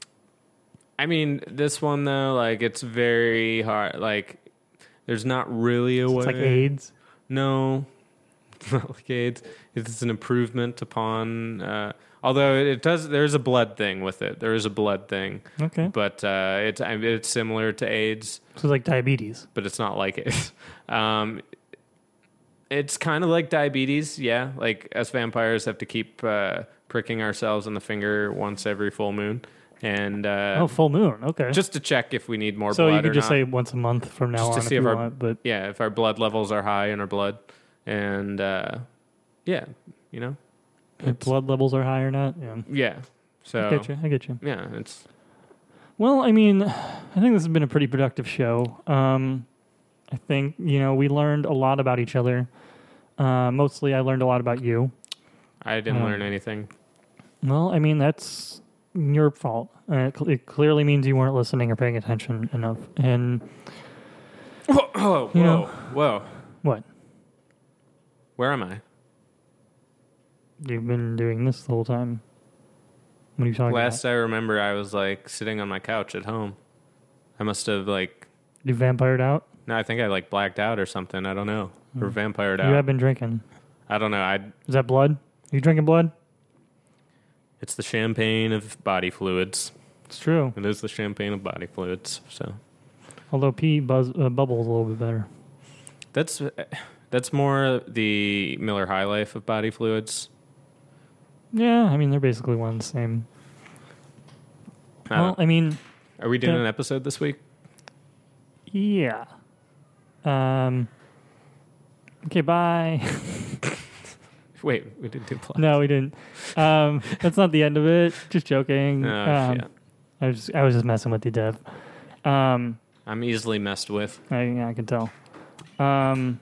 Speaker 3: I mean, this one though, like it's very hard. Like, there's not really a way.
Speaker 2: It's like AIDS.
Speaker 3: No, it's not like AIDS. It's an improvement upon. Uh, although it does, there's a blood thing with it. There is a blood thing,
Speaker 2: Okay,
Speaker 3: but uh, it's I mean, it's similar to AIDS,
Speaker 2: so it's like diabetes.
Speaker 3: but it's not like it. um, it's kind of like diabetes, yeah. Like us vampires have to keep uh, pricking ourselves in the finger once every full moon. and uh,
Speaker 2: Oh, full moon. Okay.
Speaker 3: just to check if we need more
Speaker 2: so
Speaker 3: blood
Speaker 2: you could
Speaker 3: or
Speaker 2: just
Speaker 3: not.
Speaker 2: say once a month from now
Speaker 3: Just to
Speaker 2: on
Speaker 3: see
Speaker 2: if
Speaker 3: if
Speaker 2: you
Speaker 3: our
Speaker 2: want. But
Speaker 3: yeah, if our blood levels are high in our blood, and uh, yeah, you know,
Speaker 2: if blood levels are high or not. Yeah.
Speaker 3: yeah. So
Speaker 2: I get you. I get you.
Speaker 3: yeah, it's
Speaker 2: Well, I mean, I think this has been a pretty productive show. Um, I think, you know, we learned a lot about each other. Uh, mostly I learned a lot about you.
Speaker 3: I didn't
Speaker 2: Um,
Speaker 3: learn anything.
Speaker 2: Well, I mean, that's your fault. Uh, it, cl- it clearly means you weren't listening or paying attention enough. And
Speaker 3: Whoa, whoa,
Speaker 2: you know-
Speaker 3: whoa!
Speaker 2: what?
Speaker 3: Where am I?
Speaker 2: You've been doing this the whole time. What are you talking
Speaker 3: Last
Speaker 2: about?
Speaker 3: I remember, I was like sitting on my couch at home. I must have like
Speaker 2: You vampired out?
Speaker 3: no, I think I like blacked out or something. I don't know, or vampired
Speaker 2: You
Speaker 3: out.
Speaker 2: have been drinking.
Speaker 3: I don't know. I
Speaker 2: Is that blood? Are you drinking blood?
Speaker 3: it's the champagne of body fluids.
Speaker 2: It's true.
Speaker 3: It is the champagne of body fluids. So
Speaker 2: Although pee buzz, uh, bubbles a little bit better.
Speaker 3: that's that's more the Miller High Life of body fluids.
Speaker 2: Yeah, I mean, they're basically one and the same.
Speaker 3: I
Speaker 2: Well,
Speaker 3: don't-
Speaker 2: I mean,
Speaker 3: Are we doing
Speaker 2: the-
Speaker 3: an episode this week?
Speaker 2: yeah. Um. Okay, bye.
Speaker 3: Wait, we didn't do plot.
Speaker 2: No, we didn't. Um, that's not the end of it. Just joking.
Speaker 3: Oh,
Speaker 2: um,
Speaker 3: shit.
Speaker 2: I was I was just messing with you, Dev. Um,
Speaker 3: I'm easily messed with.
Speaker 2: I, yeah, I can tell. Um,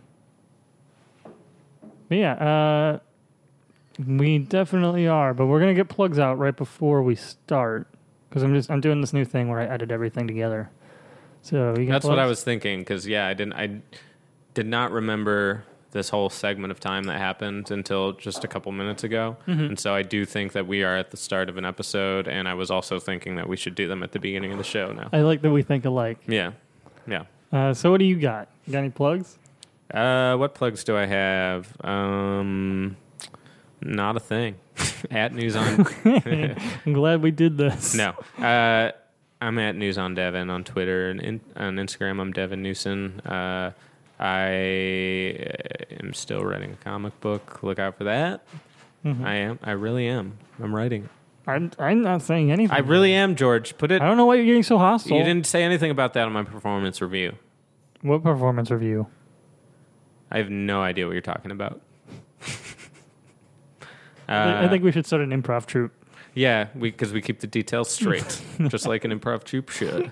Speaker 2: but yeah, uh, we definitely are. But we're gonna get plugs out right before we start because I'm just I'm doing this new thing where I edit everything together. So you got
Speaker 3: That's what I
Speaker 2: plugs?
Speaker 3: was thinking because yeah, I didn't. I did not remember this whole segment of time that happened until just a couple minutes ago,
Speaker 2: Mm-hmm.
Speaker 3: and so I do think that we are at the start of an episode. And I was also thinking that we should do them at the beginning of the show now.
Speaker 2: I like that we think alike.
Speaker 3: Yeah, yeah.
Speaker 2: Uh, so what do you got? You got any plugs?
Speaker 3: Uh, what plugs do I have? Um, not a thing. At News on.
Speaker 2: I'm glad we did this.
Speaker 3: No. Uh, I'm at News on Devin on Twitter and in, on Instagram. I'm Devin Newson. Uh, I am still writing a comic book. Look out for that.
Speaker 2: Mm-hmm.
Speaker 3: I am. I really am. I'm writing.
Speaker 2: I'm, I'm not saying anything.
Speaker 3: I really am, George. Put it.
Speaker 2: I don't know why you're getting so hostile.
Speaker 3: You didn't say anything about that on my performance review.
Speaker 2: What performance review?
Speaker 3: I have no idea what you're talking about.
Speaker 2: I
Speaker 3: Uh,
Speaker 2: think we should start an improv troupe.
Speaker 3: Yeah, we because we keep the details straight, just like an improv troupe should.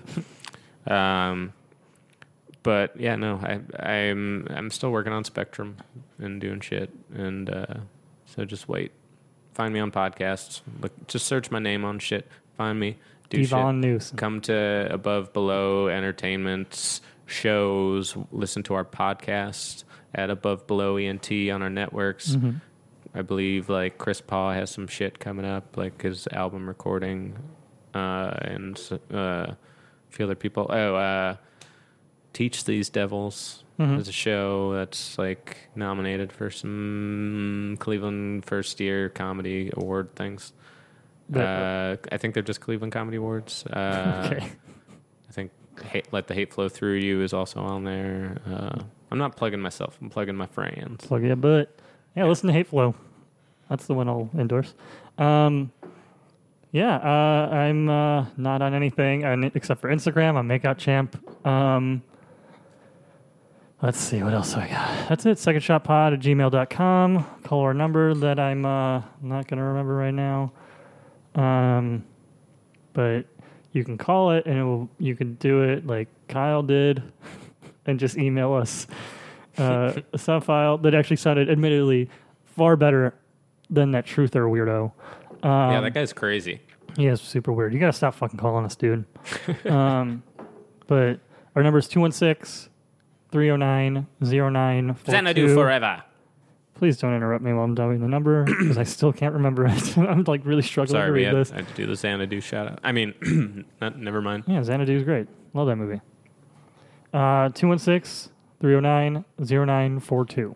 Speaker 3: Um, but yeah, no, I, I'm I'm still working on Spectrum and doing shit, and uh, so just wait. Find me on podcasts. Look, just search my name on shit. Find me. Do
Speaker 2: Devon
Speaker 3: shit.
Speaker 2: Newsom.
Speaker 3: Come to Above Below Entertainment's shows. Listen to our podcast at Above Below E N T on our networks.
Speaker 2: Mm-hmm.
Speaker 3: I believe like Chris Paul has some shit coming up, like his album recording, uh, and uh, a few other people. Oh, uh, Teach These Devils
Speaker 2: Mhm.
Speaker 3: is a show that's like nominated for some Cleveland First Year Comedy Award things. Uh, I think they're just Cleveland Comedy Awards. Uh,
Speaker 2: Okay.
Speaker 3: I think hate, Let the Hate Flow Through You is also on there. Uh, I'm not plugging myself. I'm plugging my friends.
Speaker 2: Plug your butt. Yeah, listen to Hate Flow. That's the one I'll endorse. Um, yeah, uh, I'm uh, not on anything uh, except for Instagram. I'm Makeout Champ. Um, let's see, what else do I got? That's it. Second Shot Pod at gmail dot com. Call our number that I'm uh, not going to remember right now. Um, but you can call it, and it will, you can do it like Kyle did, and just email us uh, a sound file that actually sounded, admittedly, far better than that truther weirdo. Um,
Speaker 3: Yeah, that guy's crazy.
Speaker 2: he is super weird. You gotta stop fucking calling us, dude. um, but our number is two one six, three oh nine, oh nine four two.
Speaker 3: Xanadu forever.
Speaker 2: Please don't interrupt me while I'm doing the number because I still can't remember it. I'm like really struggling
Speaker 3: Sorry,
Speaker 2: to
Speaker 3: we
Speaker 2: read
Speaker 3: had,
Speaker 2: this.
Speaker 3: I had to do the Xanadu shout out. I mean, not, never mind.
Speaker 2: Yeah, Xanadu is great. Love that movie. Uh, two one six, three oh nine, oh nine four two.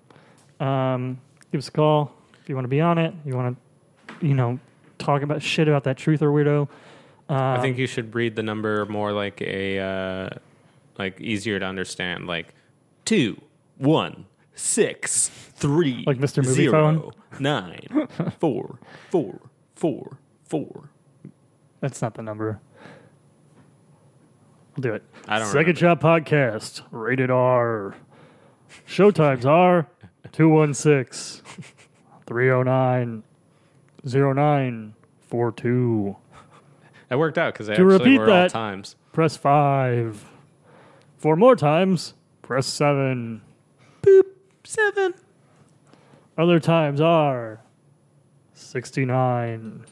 Speaker 2: Um, give us a call if you want to be on it. You want to, you know, talk about shit about that truther weirdo. Uh,
Speaker 3: I think you should read the number more like a, uh, like easier to understand, like two, one, six, three,
Speaker 2: Like Mister Movie
Speaker 3: zero,
Speaker 2: Phone?
Speaker 3: nine, four, four, four, four.
Speaker 2: That's not the number. I'll do it.
Speaker 3: I don't
Speaker 2: Second Shot Podcast, rated R. Showtimes are two one six, three oh nine, oh nine four two.
Speaker 3: That worked out because they
Speaker 2: To
Speaker 3: actually
Speaker 2: repeat
Speaker 3: were all
Speaker 2: that-
Speaker 3: times.
Speaker 2: Press five. Four more times, press seven. Boop, seven. Other times are sixty-nine.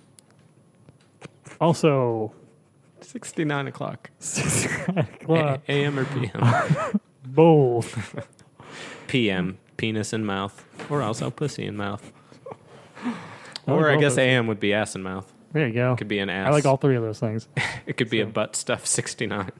Speaker 2: Also,
Speaker 3: sixty-nine o'clock.
Speaker 2: sixty-nine
Speaker 3: A-
Speaker 2: o'clock.
Speaker 3: A.M. or P M?
Speaker 2: Both.
Speaker 3: P M. Penis in mouth. Or also pussy in mouth.
Speaker 2: I
Speaker 3: Or
Speaker 2: like
Speaker 3: I
Speaker 2: all
Speaker 3: guess
Speaker 2: those.
Speaker 3: A M would be ass in mouth.
Speaker 2: There you go.
Speaker 3: Could be an ass.
Speaker 2: I like all three of those things.
Speaker 3: It could be a butt stuff sixty-nine.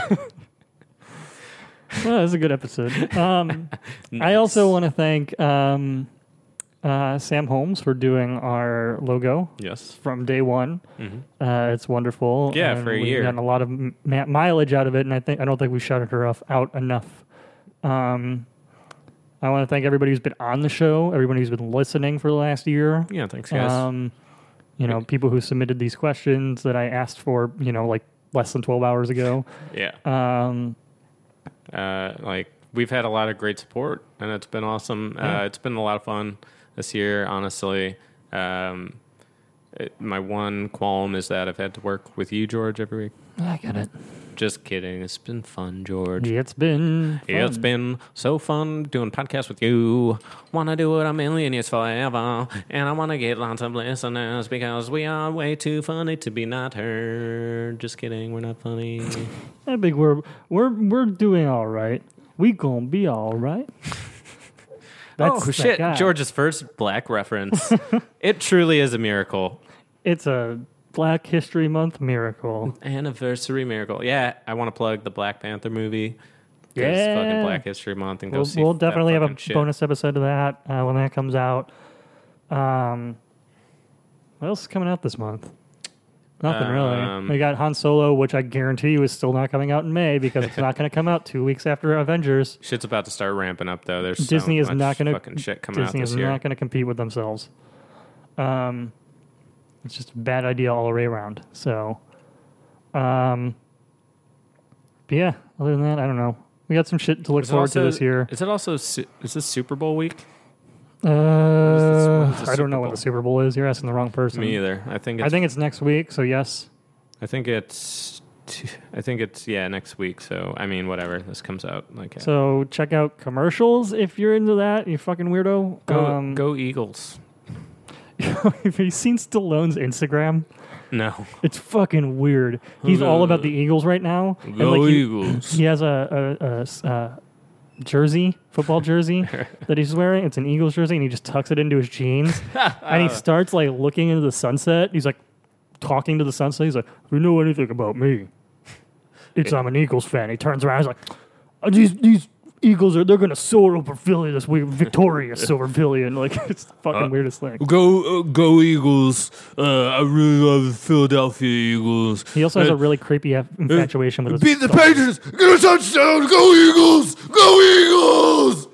Speaker 2: Well, that was a good episode. Um, I also want to thank um, uh, Sam Holmes for doing our logo
Speaker 3: Yes.
Speaker 2: from day one. Uh, it's wonderful.
Speaker 3: Yeah,
Speaker 2: and
Speaker 3: for a
Speaker 2: we've
Speaker 3: year.
Speaker 2: gotten a lot of m- ma- mileage out of it, and I think I don't think we shouted her off out enough. Um, I want to thank everybody who's been on the show, everybody who's been listening for the last year.
Speaker 3: Yeah, thanks, guys.
Speaker 2: Um, you know, people who submitted these questions that I asked for, you know, like less than twelve hours ago.
Speaker 3: yeah.
Speaker 2: Um,
Speaker 3: Uh, like, we've had a lot of great support, and it's been awesome.
Speaker 2: Yeah.
Speaker 3: Uh, it's been a lot of fun this year, honestly. Um, it, my one qualm is that I've had to work with you, George, every week.
Speaker 2: I get it.
Speaker 3: Just kidding. It's been fun, George.
Speaker 2: It's been fun.
Speaker 3: It's been so fun doing podcasts with you. Wanna do it a million years forever. And I wanna get lots of listeners because we are way too funny to be not heard. Just kidding, we're not funny.
Speaker 2: I think we're we're we're doing all right. We gonna be all right.
Speaker 3: oh
Speaker 2: that
Speaker 3: shit,
Speaker 2: guy.
Speaker 3: George's first black reference. It truly is a miracle.
Speaker 2: It's a Black History Month miracle.
Speaker 3: Anniversary miracle. Yeah, I want to plug the Black Panther movie. 'Cause
Speaker 2: Yeah.
Speaker 3: It's fucking Black History Month and go
Speaker 2: We'll,
Speaker 3: see
Speaker 2: we'll
Speaker 3: that
Speaker 2: definitely have a
Speaker 3: fucking shit.
Speaker 2: bonus episode of that uh, when that comes out. Um, what else is coming out this month? Nothing
Speaker 3: Um,
Speaker 2: really. We got Han Solo, which I guarantee you is still not coming out in May because it's not going to come out two weeks after Avengers.
Speaker 3: Shit's about to start ramping up though. There's
Speaker 2: Disney
Speaker 3: so
Speaker 2: is
Speaker 3: much
Speaker 2: not going
Speaker 3: fucking
Speaker 2: to
Speaker 3: shit coming
Speaker 2: Disney
Speaker 3: out
Speaker 2: is
Speaker 3: this year.
Speaker 2: not going to compete with themselves. Um, it's just a bad idea all the way around. So, um, but yeah. Other than that, I don't know. We got some shit to look
Speaker 3: Is it
Speaker 2: forward
Speaker 3: also-
Speaker 2: to this year.
Speaker 3: Is it also su- is this Super Bowl week?
Speaker 2: Uh,
Speaker 3: when is the
Speaker 2: I
Speaker 3: Super
Speaker 2: don't know
Speaker 3: Bowl?
Speaker 2: when the Super Bowl is. You're asking the wrong person.
Speaker 3: Me either. I think it's,
Speaker 2: I think it's next week. So yes.
Speaker 3: I think it's t- I think it's yeah next week. So I mean whatever this comes out like
Speaker 2: So check out commercials if you're into that. You fucking weirdo.
Speaker 3: go
Speaker 2: Um,
Speaker 3: go Eagles.
Speaker 2: Have you seen Stallone's Instagram?
Speaker 3: No.
Speaker 2: It's fucking weird. He's all about the Eagles right now. And,
Speaker 3: Go
Speaker 2: like, he-
Speaker 3: Eagles.
Speaker 2: He has a, a, a s- uh, jersey, football jersey that he's wearing. It's an Eagles jersey, and he just tucks it into his jeans. And he starts like looking into the sunset. He's like talking to the sunset. He's like, "If you know anything about me, it's I'm an Eagles fan." He turns around. He's like, "Oh, "These these Eagles are they're gonna soar over Philly this week, victorious over Philly," and like it's the fucking weirdest thing.
Speaker 3: Go uh, go Eagles. Uh, I really love the Philadelphia Eagles.
Speaker 2: He also has a really creepy aff- infatuation with his
Speaker 3: Beat the
Speaker 2: dog.
Speaker 3: Patriots. Get a touchdown. Go Eagles. Go Eagles.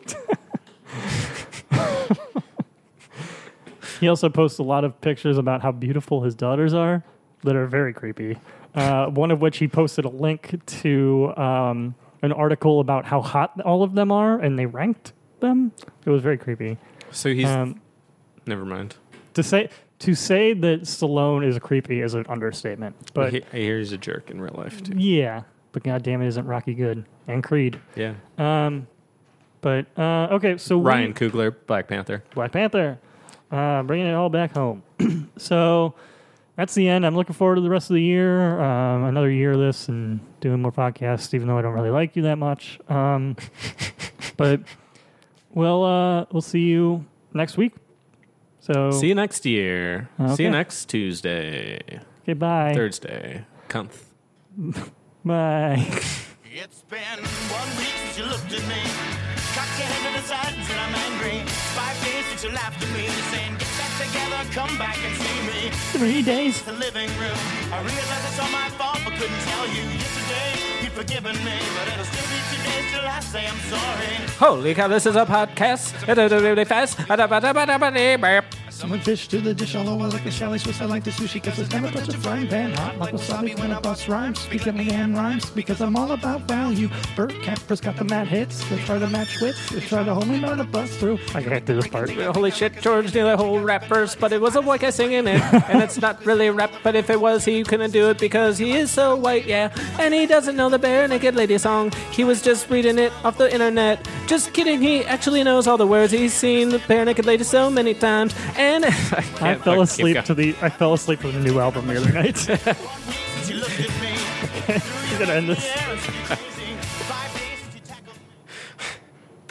Speaker 2: He also posts a lot of pictures about how beautiful his daughters are that are very creepy. Uh, one of which he posted a link to um, an article about how hot all of them are, and they ranked them. It was very creepy.
Speaker 3: So he's
Speaker 2: Um,
Speaker 3: never mind.
Speaker 2: to say to say that Stallone is creepy is an understatement. But
Speaker 3: He- I hear he's a jerk in real life too.
Speaker 2: yeah, but goddamn it, isn't Rocky good and Creed?
Speaker 3: Yeah.
Speaker 2: Um, but uh, okay, so we-
Speaker 3: Ryan Coogler, Black Panther.
Speaker 2: Black Panther, uh, bringing it all back home. So that's the end. I'm looking forward to the rest of the year. Um, another year of this and doing more podcasts, even though I don't really like you that much. Um, but we'll uh, we'll see you next week. So
Speaker 3: See you next year. See
Speaker 2: Okay.
Speaker 3: you next Tuesday.
Speaker 2: okay, bye.
Speaker 3: Thursday. Cunt.
Speaker 2: Bye.
Speaker 8: It's been one week since you looked at me. Cocked your head to the side and said I'm angry. Five days since you laughed at me, saying get back together, come back and see me.
Speaker 2: Three days.
Speaker 8: The living room. I realize it's all my fault, but couldn't tell you yesterday. You'd forgiven me, but it'll still be two days till I say I'm sorry.
Speaker 3: Holy cow, this is a podcast. It's really fast.
Speaker 9: Someone fish to the dish, although I like the chalet Swiss, I like the sushi, cause it's never touch a frying pan. Hot like wasabi when I bust rhymes, speak of me and rhymes, because I'm all about value. Bert Camper's got the mad hits, let's try to match wits, let's try to hold me on the bus through.
Speaker 2: I can't do this part.
Speaker 3: Holy shit, George knew the whole rap verse, but it was a white guy singing it. And it's not really rap, but if it was, he couldn't do it because he is so white, yeah. And he doesn't know the Bare Naked Lady song. He was just reading it off the internet. Just kidding, he actually knows all the words. He's seen the Bare Naked Lady so many times. And I,
Speaker 2: I fell asleep to the I fell asleep to the new album the other night. We're gonna end this.